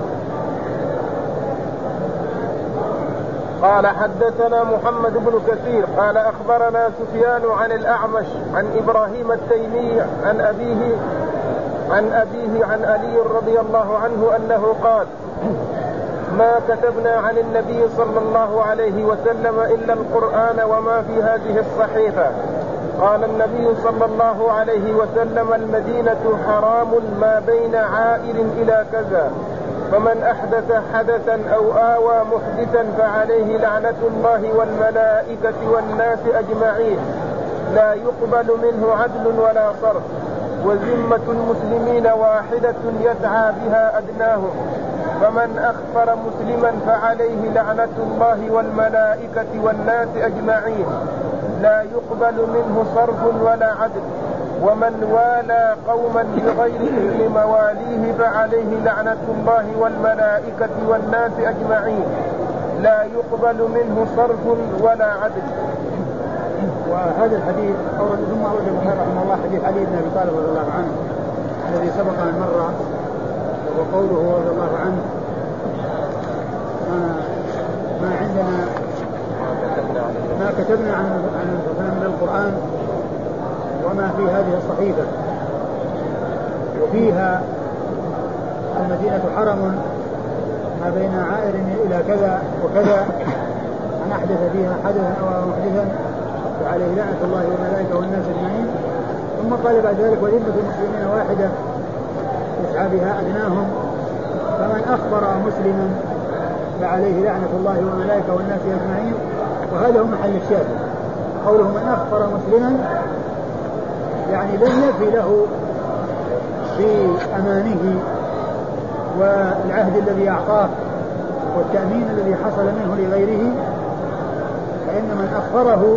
قال حدثنا محمد بن كثير قال أخبرنا سفيان عن الأعمش عن إبراهيم التيمي عن أبيه عن أبيه عن علي رضي الله عنه أنه قال: ما كتبنا عن النبي صلى الله عليه وسلم إلا القرآن وما في هذه الصحيفة. قال النبي صلى الله عليه وسلم: المدينة حرام ما بين عائل إلى كذا، فمن أحدث حدثا أو آوى محدثا فعليه لعنة الله والملائكة والناس أجمعين، لا يقبل منه عدل ولا صرف، وذمة المسلمين واحدة يدعى بها أدناهم، فمن أخفر مسلما فعليه لعنة الله والملائكة والناس أجمعين، لا يقبل منه صرف ولا عدل، ومن والى قوما بغير إذن مواليه فعليه لعنة الله والملائكة والناس أجمعين، لا يقبل منه صرف ولا عدل. وهذا الحديث أول ثم أورد البخاري رحمه الله حديث علي بن أبي طالب رضي الله عنه الذي سبق أن مر، وقوله رضي الله عنه: ما, ما عندنا ما كتبنا عن من القرآن وما في هذه الصحيفة، وفيها المدينة حرم ما بين عائر إلى كذا وكذا، من أحدث فيها حدثا أو محدثا فعليه لعنة الله والملائكة والناس أجمعين. ثم قال بعد ذلك: وذمة المسلمين واحدة يسعى بها أدناهم، فمن أخبر مسلما فعليه لعنة الله والملائكة والناس أجمعين. وهذا هو محل الشاهد، قوله من أخبر مسلما يعني لم يفي له في أمانه والعهد الذي أعطاه والتأمين الذي حصل منه لغيره، فإن من أخبره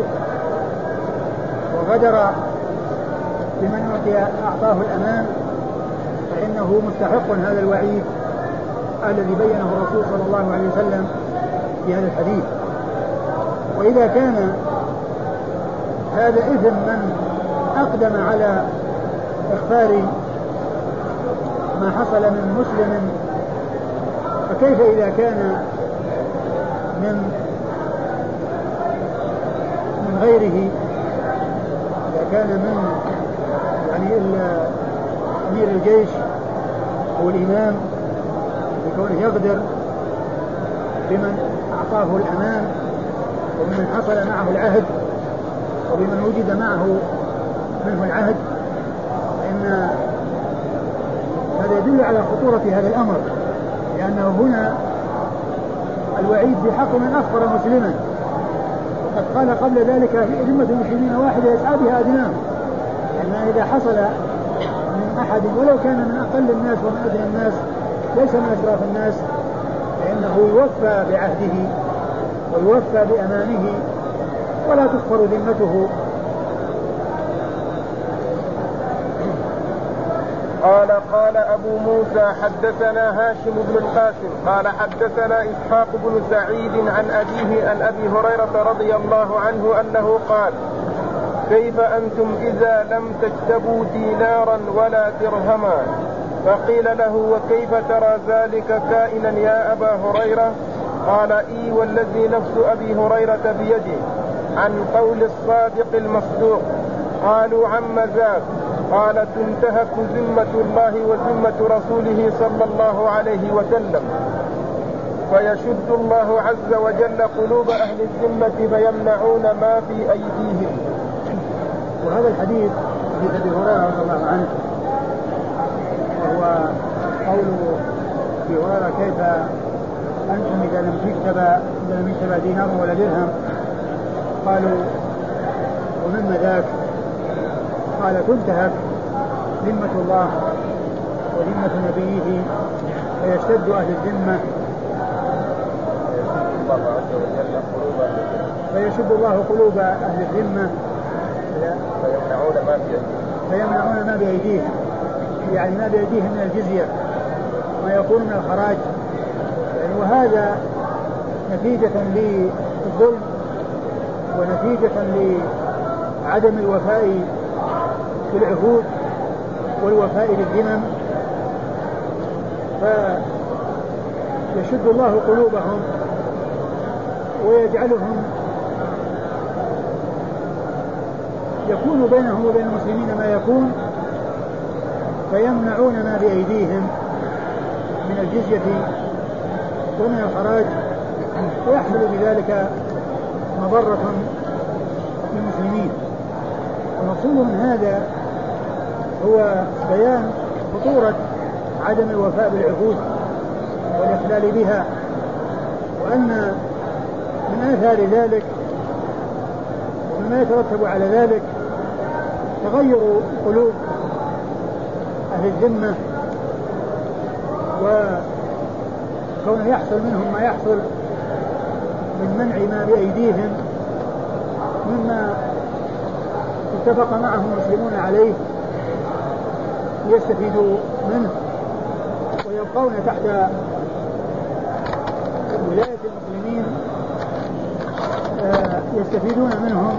وغدر بمن أعطاه الأمان فإنه مستحق هذا الوعيد الذي بينه الرسول صلى الله عليه وسلم في هذا الحديث. وإذا كان هذا إثم من أقدم على إخبار ما حصل من مسلم، فكيف إذا كان من من غيره، إذا كان من يعني أمير الجيش أو الإمام بكونه يقدر بمن أعطاه الأمان وبمن حصل معه العهد وبمن وجد معه منه العهد، فإن هذا يدل على خطورة هذا الأمر، لأنه هنا الوعيد بحق من أخبر مسلما، وقد قال قبل ذلك ذمة المسلمين واحدة يسعى بها أدناهم، أن إذا حصل من أحد ولو كان من أقل الناس ومن أدنى الناس ليس من أشراف الناس فإنه يوفى بعهده ويوفى بأمانه ولا تكفر ذمته. قال قال أبو موسى حدثنا هاشم بن القاسم قال حدثنا إسحاق بن سعيد عن أبيه عن أبي هريرة رضي الله عنه أنه قال كيف أنتم إذا لم تكتبوا دينارا ولا درهما؟ فقيل له وكيف ترى ذلك كائنا يا أبا هريرة؟ قال إي والذي نفس أبي هريرة بيده عن قول الصادق المصدوق. قالوا عم ذاك؟ قال تنتهك ذمة الله وذمة رسوله صلى الله عليه وسلم، فيشد الله عز وجل قلوب أهل الذمة فيمنعون ما في أيديهم. وهذا الحديث حديث أبي هريرة رضي الله عنه وهو قول أبي هريرة كيف أنتم إذا لم تكتب إذا لم يكتب دينار ولا درهم؟ قالوا ومما ذاك؟ قال تنتهك ذمة الله وذمة نبيه فيشتد أهل الذمة فيشد الله قلوب أهل الذمة فيمنعون ما فيمنعون ما بأيديهم، يعني ما بأيديهم من الجزية ما يكون من الخراج، يعني وهذا نتيجة للظلم ونتيجة لعدم الوفاء بالعهود والوفاء بالذمم، فيشد الله قلوبهم ويجعلهم يكون بينهم وبين المسلمين ما يكون، فيمنعون ما بأيديهم من الجزية ومن الخراج، ويحصل بذلك مضرة للمسلمين. المقصود من هذا هو بيان خطورة عدم الوفاء بالعهود والإخلال بها، وأن من آثار ذلك ومما يترتب على ذلك تغير قلوب أهل الذمة، وكون يحصل منهم ما يحصل من منع ما بأيديهم مما اتفق معهم المسلمون عليه ليستفيدوا منه ويبقون تحت ولاية المسلمين يستفيدون منهم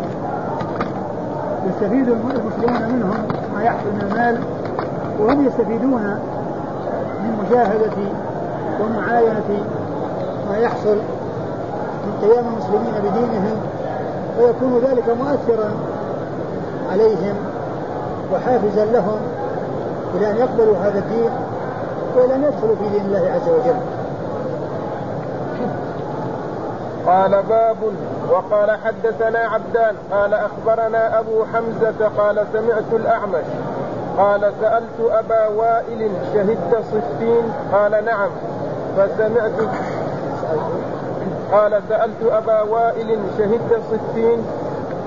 يستفيد المسلمون منهم ما يحصل من المال، وهم يستفيدون من مشاهدة ومعاينة ما يحصل من قيام المسلمين بدينهم، ويكون ذلك مؤثرا عليهم وحافزا لهم إلى أن يقبلوا هذا الدين وإلى أن يدخلوا في دين الله عز وجل. قال باب. وقال حدثنا عبدان قال أخبرنا أبو حمزة قال سمعت الأعمش قال سألت أبا وائل شهدت صفين؟ قال نعم. فسمعت قال سألت أبا وائل شهدت صفين؟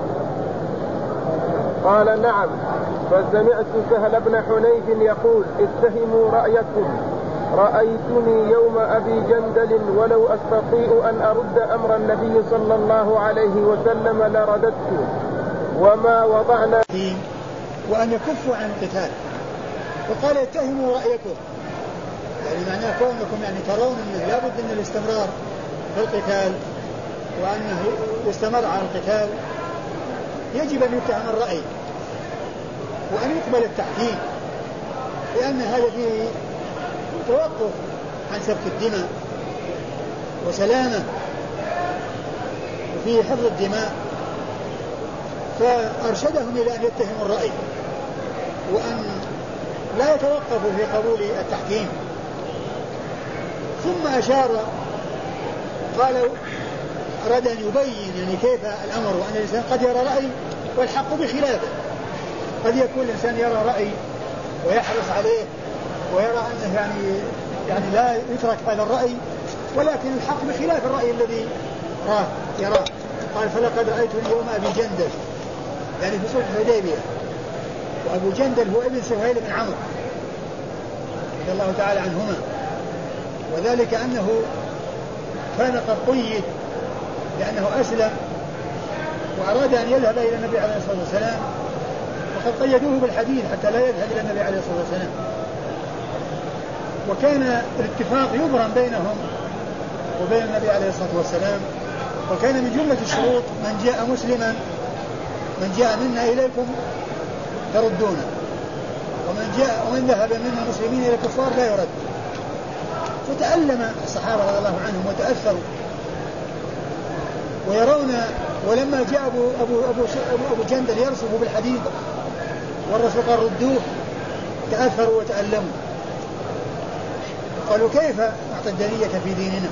قال نعم. فسمعت سهل بن حنيف يقول اتهموا رأيكم، رأيتني يوم أبي جندل ولو أستطيع أن أرد أمر النبي صلى الله عليه وسلم لرددته وما وضعنا وأن يكفوا عن القتال. وقال اتهموا رأيكم، يعني معناه كونكم يعني ترون أنه لا بد من الاستمرار في القتال وأنه يستمر على القتال، يجب أن يتهم الرأي وأن يقبل التحكيم، لأن هذا فيه توقف عن سفك الدماء وسلامة وفيه حفظ الدماء. فأرشدهم إلى أن يتهموا الرأي وأن لا يتوقفوا في قبول التحكيم. ثم أشار قال أراد أن يبين يعني كيف الأمر، وأن الإنسان قد يرى رأي والحق بخلافه. قد يكون الإنسان يرى رأي ويحرص عليه ويرى أنه يعني يعني لا يترك هذا الرأي، ولكن الحق بخلاف الرأي الذي راه يراه. قال فلقد رأيتني يوم أبي جندل، يعني في صلح الحديبية، وأبو جندل هو ابن سهيل بن عمرو رضي الله تعالى عنهما، وذلك أنه كان قد قيد لأنه أسلم وأراد أن يذهب إلى النبي عليه الصلاة والسلام، وقد قيدوه بالحديد حتى لا يذهب إلى النبي عليه الصلاة والسلام. وكان الاتفاق يبرم بينهم وبين النبي عليه الصلاة والسلام، وكان من جملة الشروط من جاء مسلما من جاء منا إليكم تردونه، ومن جاء ومن ذهب منا المسلمين إلى الكفار لا يرد. فتألم الصحابة رضي الله عنهم وتأثروا ويرون، ولما جاء أبو, أبو, أبو, أبو جندل يرصف بالحديد والرسول قال ردوه، تأثروا وتألموا، قالوا كيف نعطي الدنية في ديننا؟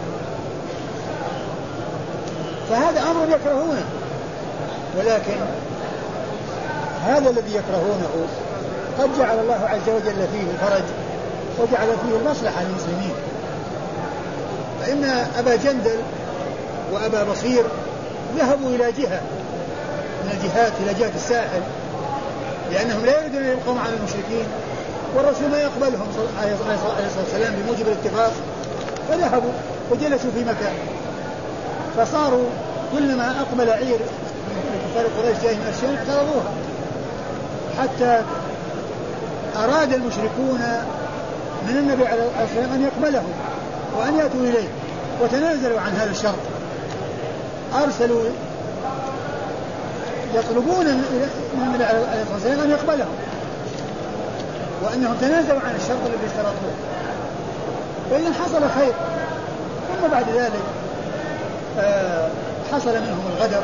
فهذا أمر يكرهونه، ولكن هذا الذي يكرهونه قد جعل الله عز وجل فيه الفرج وجعل فيه المصلحة للمسلمين. فإن أبا جندل وأبا بصير ذهبوا إلى جهة من الجهات إلى جهة الساحل، لأنهم لا يريدون أن يبقوا مع المشركين، والرسول ما يقبلهم عليه الصلاة والسلام بموجب الاتفاق، فذهبوا وجلسوا في مكان. فصاروا كلما أقبل عير من كفار قريش جاي من الشام اعترضوها، حتى أراد المشركون من النبي عليه الصلاة والسلام أن يقبلهم وأن يأتوا إليه، وتنازلوا عن هذا الشرط. أرسلوا يطلبون من النبي عليه الصلاة والسلام أن يقبلهم، وأنهم تنازلوا عن الشرط الذي اشترطوه، فإذا حصل خير. ثم بعد ذلك حصل منهم الغدر،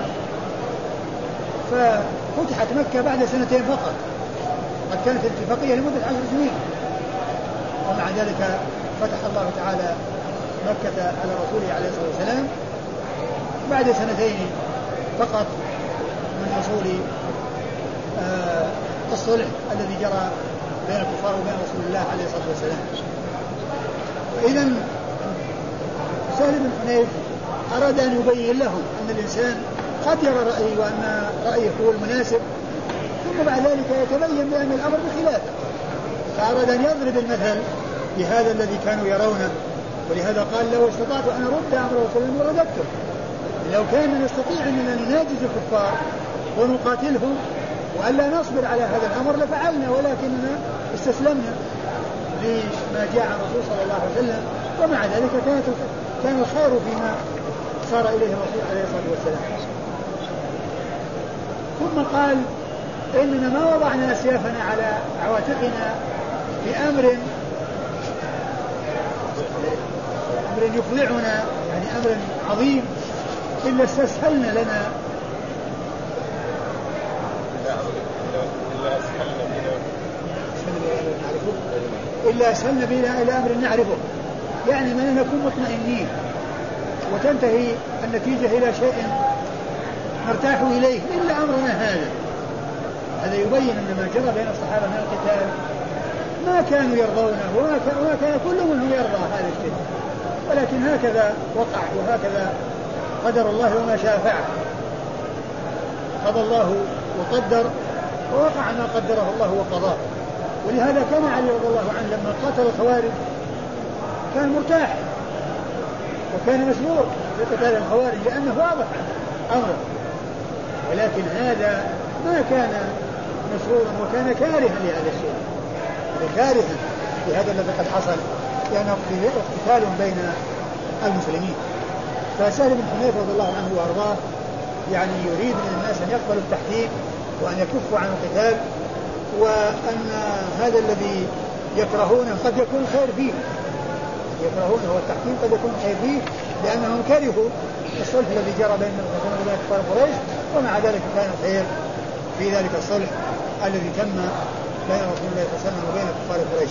ففتحت مكة بعد سنتين فقط، قد كانت الاتفاقية لمدة عشر سنين، ومع ذلك فتح الله تعالى مكة على رسوله عليه الصلاة والسلام بعد سنتين فقط من وصول آه الصلح الذي جرى بين الكفار وبين رسول الله عليه الصلاة والسلام. فإذا سهل بن حنيف أراد أن يبين لهم أن الإنسان قد يرى رأيه وأن رأيه هو المناسب، ثم بعد ذلك يتبين بأن الأمر بخلافه، فأراد أن يضرب المثل بهذا الذي كانوا يرونه. ولهذا قال لو استطعت أن أرد أمر رسول الله رددته، لو كان نستطيع أننا نناجز الكفار ونقاتلهم وألا نصبر على هذا الأمر لفعلنا، ولكننا استسلمنا لما جاء عن الرسول صلى الله عليه وسلم، ومع ذلك كانت كان الخير فيما صار إليه الرسول عليه الصلاة والسلام. ثم قال إننا ما وضعنا أسيافنا على عواتقنا بأمر أمر يفضعنا، يعني أمر عظيم، إلا استسهلنا لنا إلا أسهلنا بنا إلى أمر نعرفه، يعني من نكون مطمئنين وتنتهي النتيجة إلى شيء نرتاح إليه إلا أمرنا هذا. هذا يبين أن ما جرى بين الصحابة من القتال ما كانوا يرضونه، وما كان كل منهم يرضى هذا الشيء، ولكن هكذا وقع وهكذا قدر الله وما شاء فعل. قضى الله وقدر ووقع ما قدره الله وقضاه. ولهذا كان علي رضي الله عنه لما قاتل الخوارج كان مرتاح وكان مسرور بقتال الخوارج لأنه واضح أمره، ولكن هذا ما كان مسرورا وكان كارها لهذا الشيء، كارها لهذا الذي قد حصل، لأنه اقتتال بين المسلمين. فسهل بن حنيفة رضي الله عنه وأرضاه يعني يريد من الناس أن يقبلوا التحقيق وأن يكفوا عن القتال، وأن هذا الذي يكرهونه قد يكون خير فيه، يكرهونه والتحكيم قد يكون خير فيه، لأنهم كرهوا الصلح الذي جرى بين المسلمين وبين كفار قريش، ومع ذلك كان خير في ذلك الصلح الذي تم بين رسول الله صلى الله عليه وسلم وبين كفار قريش.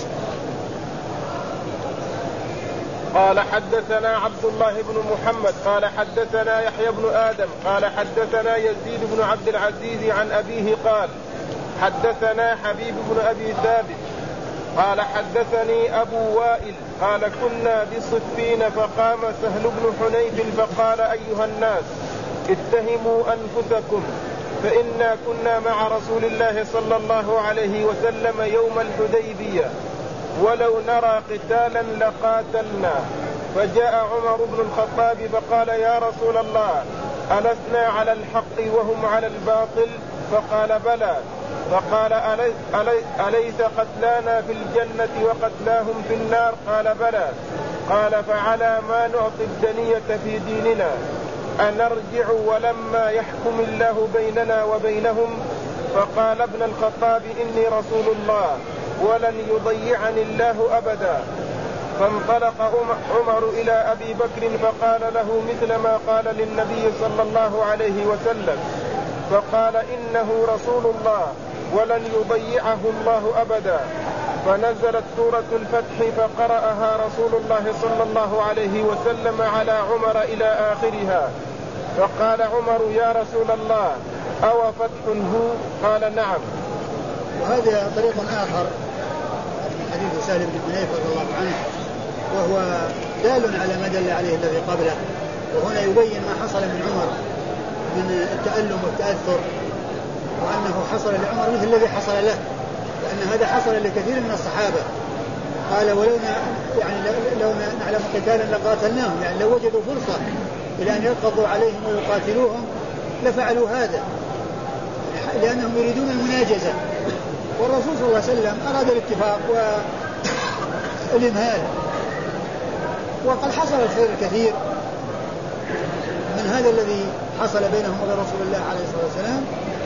قال حدثنا عبد الله بن محمد قال حدثنا يحيى بن آدم قال حدثنا يزيد بن عبد العزيز عن أبيه قال حدثنا حبيب بن أبي ثابت قال حدثني أبو وائل قال كنا بصفين فقام سهل بن حنيف فقال أيها الناس اتهموا أنفسكم فإنا كنا مع رسول الله صلى الله عليه وسلم يوم الحديبية ولو نرى قتالا لقاتلنا. فجاء عمر بن الخطاب فقال يا رسول الله ألسنا على الحق وهم على الباطل؟ فقال بلى. فقال ألي ألي أليس قتلانا في الجنة وقتلاهم في النار؟ قال بلى. قال فعلى ما نعطي الدنية في ديننا أنرجع ولما يحكم الله بيننا وبينهم؟ فقال ابن الخطاب إني رسول الله ولن يضيعني الله أبدا. فانطلق عمر إلى أبي بكر فقال له مثل ما قال للنبي صلى الله عليه وسلم، فقال إنه رسول الله ولن يضيعه الله أبدا. فنزلت سورة الفتح فقرأها رسول الله صلى الله عليه وسلم على عمر إلى آخرها. فقال عمر يا رسول الله أو فتح هو؟ قال نعم. وهذا طريق آخر من حديث سهل بن حنيف رضي الله عنه، وهو دال على ما دل عليه الذي قبله، وهنا يبين ما حصل من عمر من التألم والتأثر، وأنه حصل لعمر مثل الذي حصل له، لأن هذا حصل لكثير من الصحابة. قال ولو يعني لو نعلم قتالا لقاتلناهم، يعني لو وجدوا فرصة إلى أن يقضوا عليهم ويقاتلوهم لفعلوا هذا، لأنهم يريدون المناجزة، والرسول صلى الله عليه وسلم أراد الاتفاق والإمهال، وقد حصل الخير الكثير من هذا الذي حصل بينهم وبين رسول الله عليه الصلاة والسلام،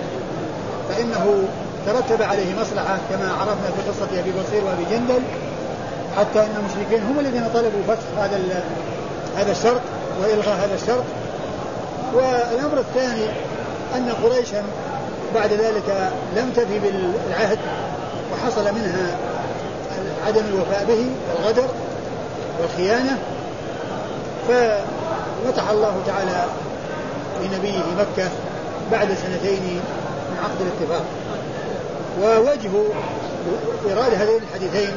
فإنه ترتب عليه مصلحة كما عرفنا في قصة أبي بصير وأبي جندل، حتى أن المشركين هم الذين طلبوا فتح هذا هذا الشرط وإلغاء هذا الشرط. والأمر الثاني أن قريشا بعد ذلك لم تفي بالعهد وحصل منها عدم الوفاء به والغدر والخيانة، ففتح الله تعالى لنبيه مكة بعد سنتين من عقد الاتفاق. ووجه إيراد هذين الحديثين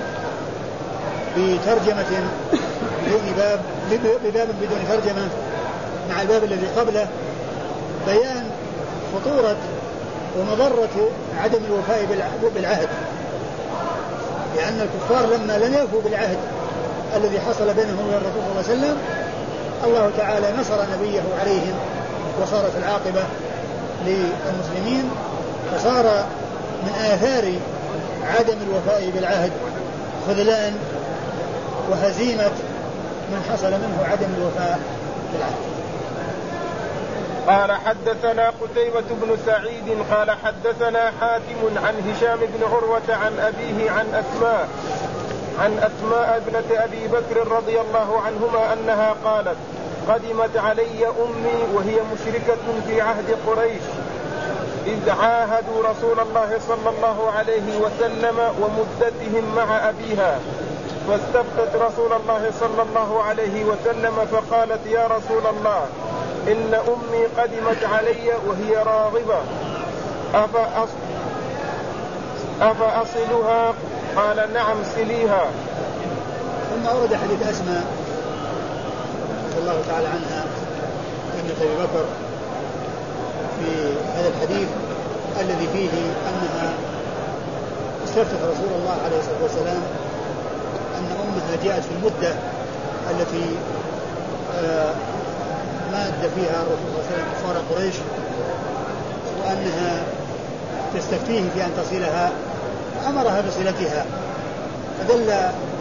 بترجمة بدون باب بباب بدون ترجمة مع الباب الذي قبله بيان خطورة ومضرة عدم الوفاء بالعهد، لأن الكفار لما لم يوفوا بالعهد الذي حصل بينهم وبين الرسول صلى الله عليه وسلم الله تعالى نصر نبيه عليهم، وصارت العاقبة للمسلمين، فصار من آثار عدم الوفاء بالعهد خذلان وهزيمة من حصل منه عدم الوفاء بالعهد. قال حدثنا قتيبة بن سعيد قال حدثنا حاتم عن هشام بن عروة عن أبيه عن أسماء عن أسماء ابنة أبي بكر رضي الله عنهما أنها قالت قدمت علي أمي وهي مشركة في عهد قريش إذ عاهدوا رسول الله صلى الله عليه وسلم ومدتهم مع أبيها، فاستفتت رسول الله صلى الله عليه وسلم فقالت يا رسول الله إن أمي قدمت علي وهي راغبة أفأص... أفأصلها؟ قال نعم صليها. ثم أورد حديث أسماء رضي الله تعالى عنها ابنة أبي بكر في هذا الحديث الذي فيه أنها استفتت رسول الله عليه الصلاة والسلام أن أمها جاءت في المدة التي آه ماد فيها الرسول صلى الله عليه وسلم كفار قريش، وأنها تستفتيه في أن تصلها، أمرها بصلتها. فدل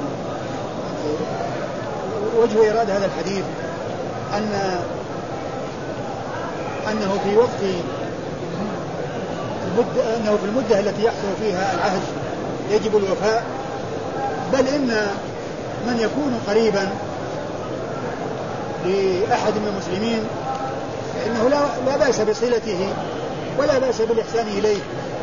وجه إيراد هذا الحديث أن أنه في وقت المدة أنه في المدة التي يحصل فيها العهد يجب الوفاء، بل إن من يكون قريبا لأحد من المسلمين فإنه لا, لا بأس بصلته ولا بأس بالإحسان إليه،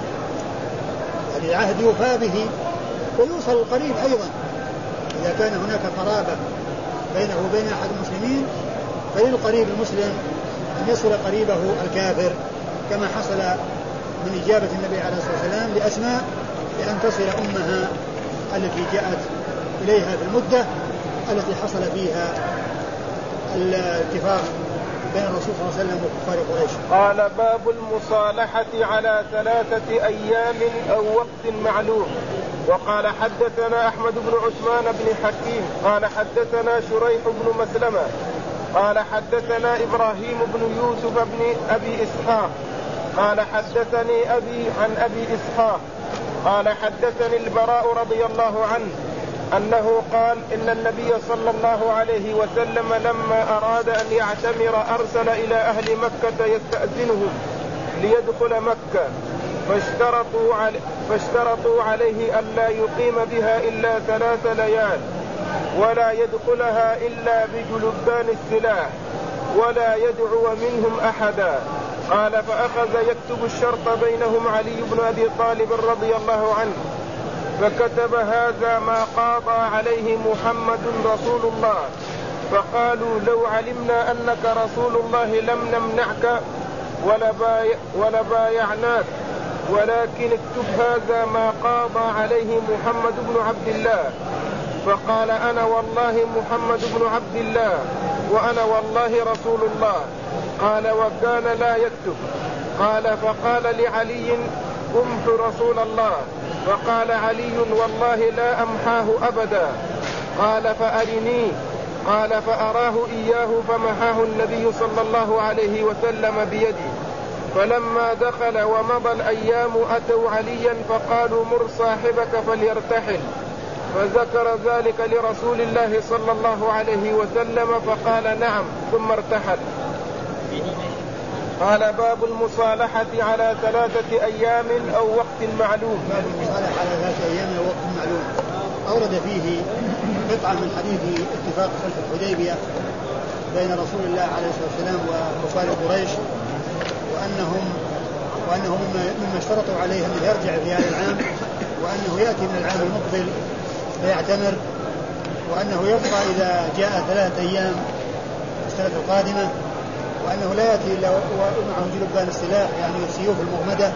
يعني العهد يوفى به ويوصل القريب أيضا. إذا كان هناك قرابة بينه وبين أحد المسلمين فللقريب المسلم أن يصل قريبه الكافر، كما حصل من إجابة النبي عليه الصلاة والسلام لأسماء بأن تصل أمها التي جاءت إليها في المدة التي حصل فيها الاتفاق بين الرسول صلى الله عليه وسلم وكفار قريش. قال باب المصالحة على ثلاثة أيام أو وقت معلوم. وقال حدثنا أحمد بن عثمان بن حكيم قال حدثنا شريح بن مسلمة قال حدثنا إبراهيم بن يوسف بن أبي إسحاق قال حدثني أبي عن أبي إسحاق قال حدثني البراء رضي الله عنه أنه قال إن النبي صلى الله عليه وسلم لما أراد أن يعتمر أرسل إلى أهل مكة يستأذنهم ليدخل مكة، فاشترطوا, علي فاشترطوا عليه ألا يقيم بها إلا ثلاث ليال ولا يدخلها إلا بجلبان السلاح ولا يدعو منهم أحدا. قال فأخذ يكتب الشرط بينهم علي بن أبي طالب رضي الله عنه، فكتب هذا ما قاضى عليه محمد رسول الله، فقالوا لو علمنا أنك رسول الله لم نمنعك ولا بايعناك، ولكن اكتب هذا ما قاضى عليه محمد بن عبد الله. فقال أنا والله محمد بن عبد الله وأنا والله رسول الله. قال وكان لا يكتب. قال فقال لعلي امح رسول الله، فقال علي والله لا أمحاه أبدا. قال فأرني. قال فأراه إياه فمحاه النبي صلى الله عليه وسلم بيده. فلما دخل ومضى الأيام أتوا عليا فقالوا مر صاحبك فليرتحل، فذكر ذلك لرسول الله صلى الله عليه وسلم فقال نعم ثم ارتحل. قال باب المصالحة على ثلاثة أيام أو وقت معلوم. باب المصالحة على ثلاثة أيام أو وقت معلوم أورد فيه قطعة من حديث اتفاق صلح الحديبية بين رسول الله عليه الصلاة والسلام وكفار قريش، وأنهم وأنهم مما اشترطوا عليه أنه يرجع في هذا العام، وأنه يأتي من العام المقبل فيعتمر، وأنه يبقى إذا جاء ثلاثة أيام السنة القادمة، وأنه لا يأتي إلا ومعه جلبان السلاح يعني السيوف المغمدة.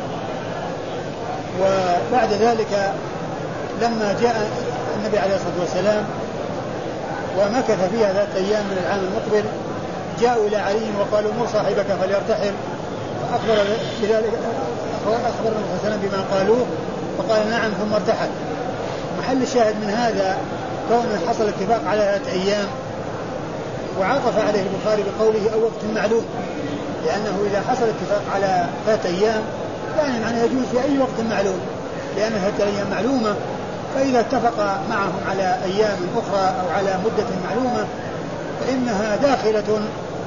وبعد ذلك لما جاء النبي عليه الصلاة والسلام ومكث فيها ذات أيام من العام المقبل جاءوا إلى علي وقالوا مر صاحبك فليرتحل، فأخبر بذلك أخبر النبي صلى الله عليه وسلم بما قالوه فقال نعم ثم ارتحل. محل الشاهد من هذا كونه حصل اتفاق على ذات أيام، وعاطف عليه البخاري بقوله أو وقت معلوم، لأنه إذا حصل اتفاق على ذات أيام يعني معنى يجوز في أي وقت معلوم، لأن هذه الأيام معلومة، فإذا اتفق معهم على أيام أخرى أو على مدة معلومة فإنها داخلة،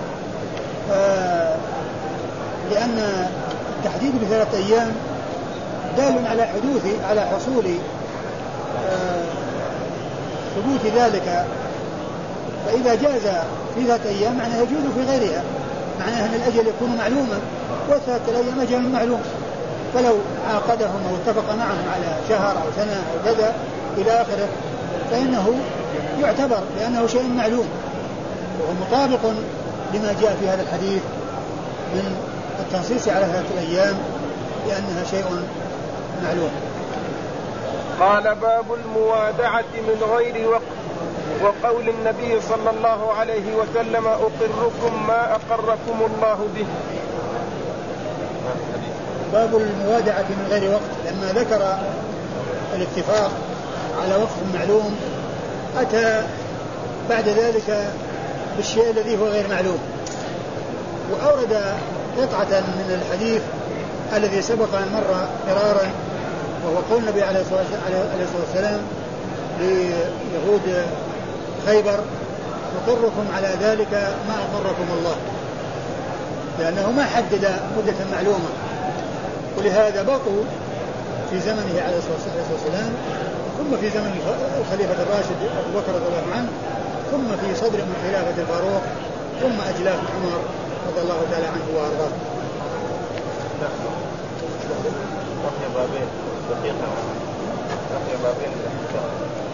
آه لأن التحديد بثلاثة أيام دال على حدوث على حصول آه ثبوت ذلك، فإذا جاز في ذات أيام معناه يجوز في غيرها، معناه أن الأجل يكون معلوما والثلاثة الأيام أجل معلوم، فلو عاقدهم أو اتفق معهم على شهر أو سنة أو كذا إلى آخره فإنه يعتبر لأنه شيء معلوم، وهو مطابق لما جاء في هذا الحديث من التنصيص على ثلاثة الأيام لأنها شيء معلوم. قال باب الموادعة من غير وقت، وقول النبي صلى الله عليه وسلم أقركم ما أقركم الله به. باب الموادعة من غير وقت. لما ذكر الاتفاق على وقت معلوم أتى بعد ذلك بالشيء الذي هو غير معلوم، وأورد قطعة من الحديث الذي سبق أن مر مرارا، وهو قول النبي عليه الصلاة والسلام ليهود خيبر: نقركم على ذلك ما أقركم الله، لأنه ما حدد مدة معلومة، ولهذا بقوا في زمنه عليه الصلاة والسلام، ثم في زمن الخليفة الراشد أبو بكر رضي الله عنه، ثم في صدر من خلافة الفاروق، ثم أجلاف عمر رضي الله تعالى عنه وأرضاه. بقي بابين دقيقة بقي بابين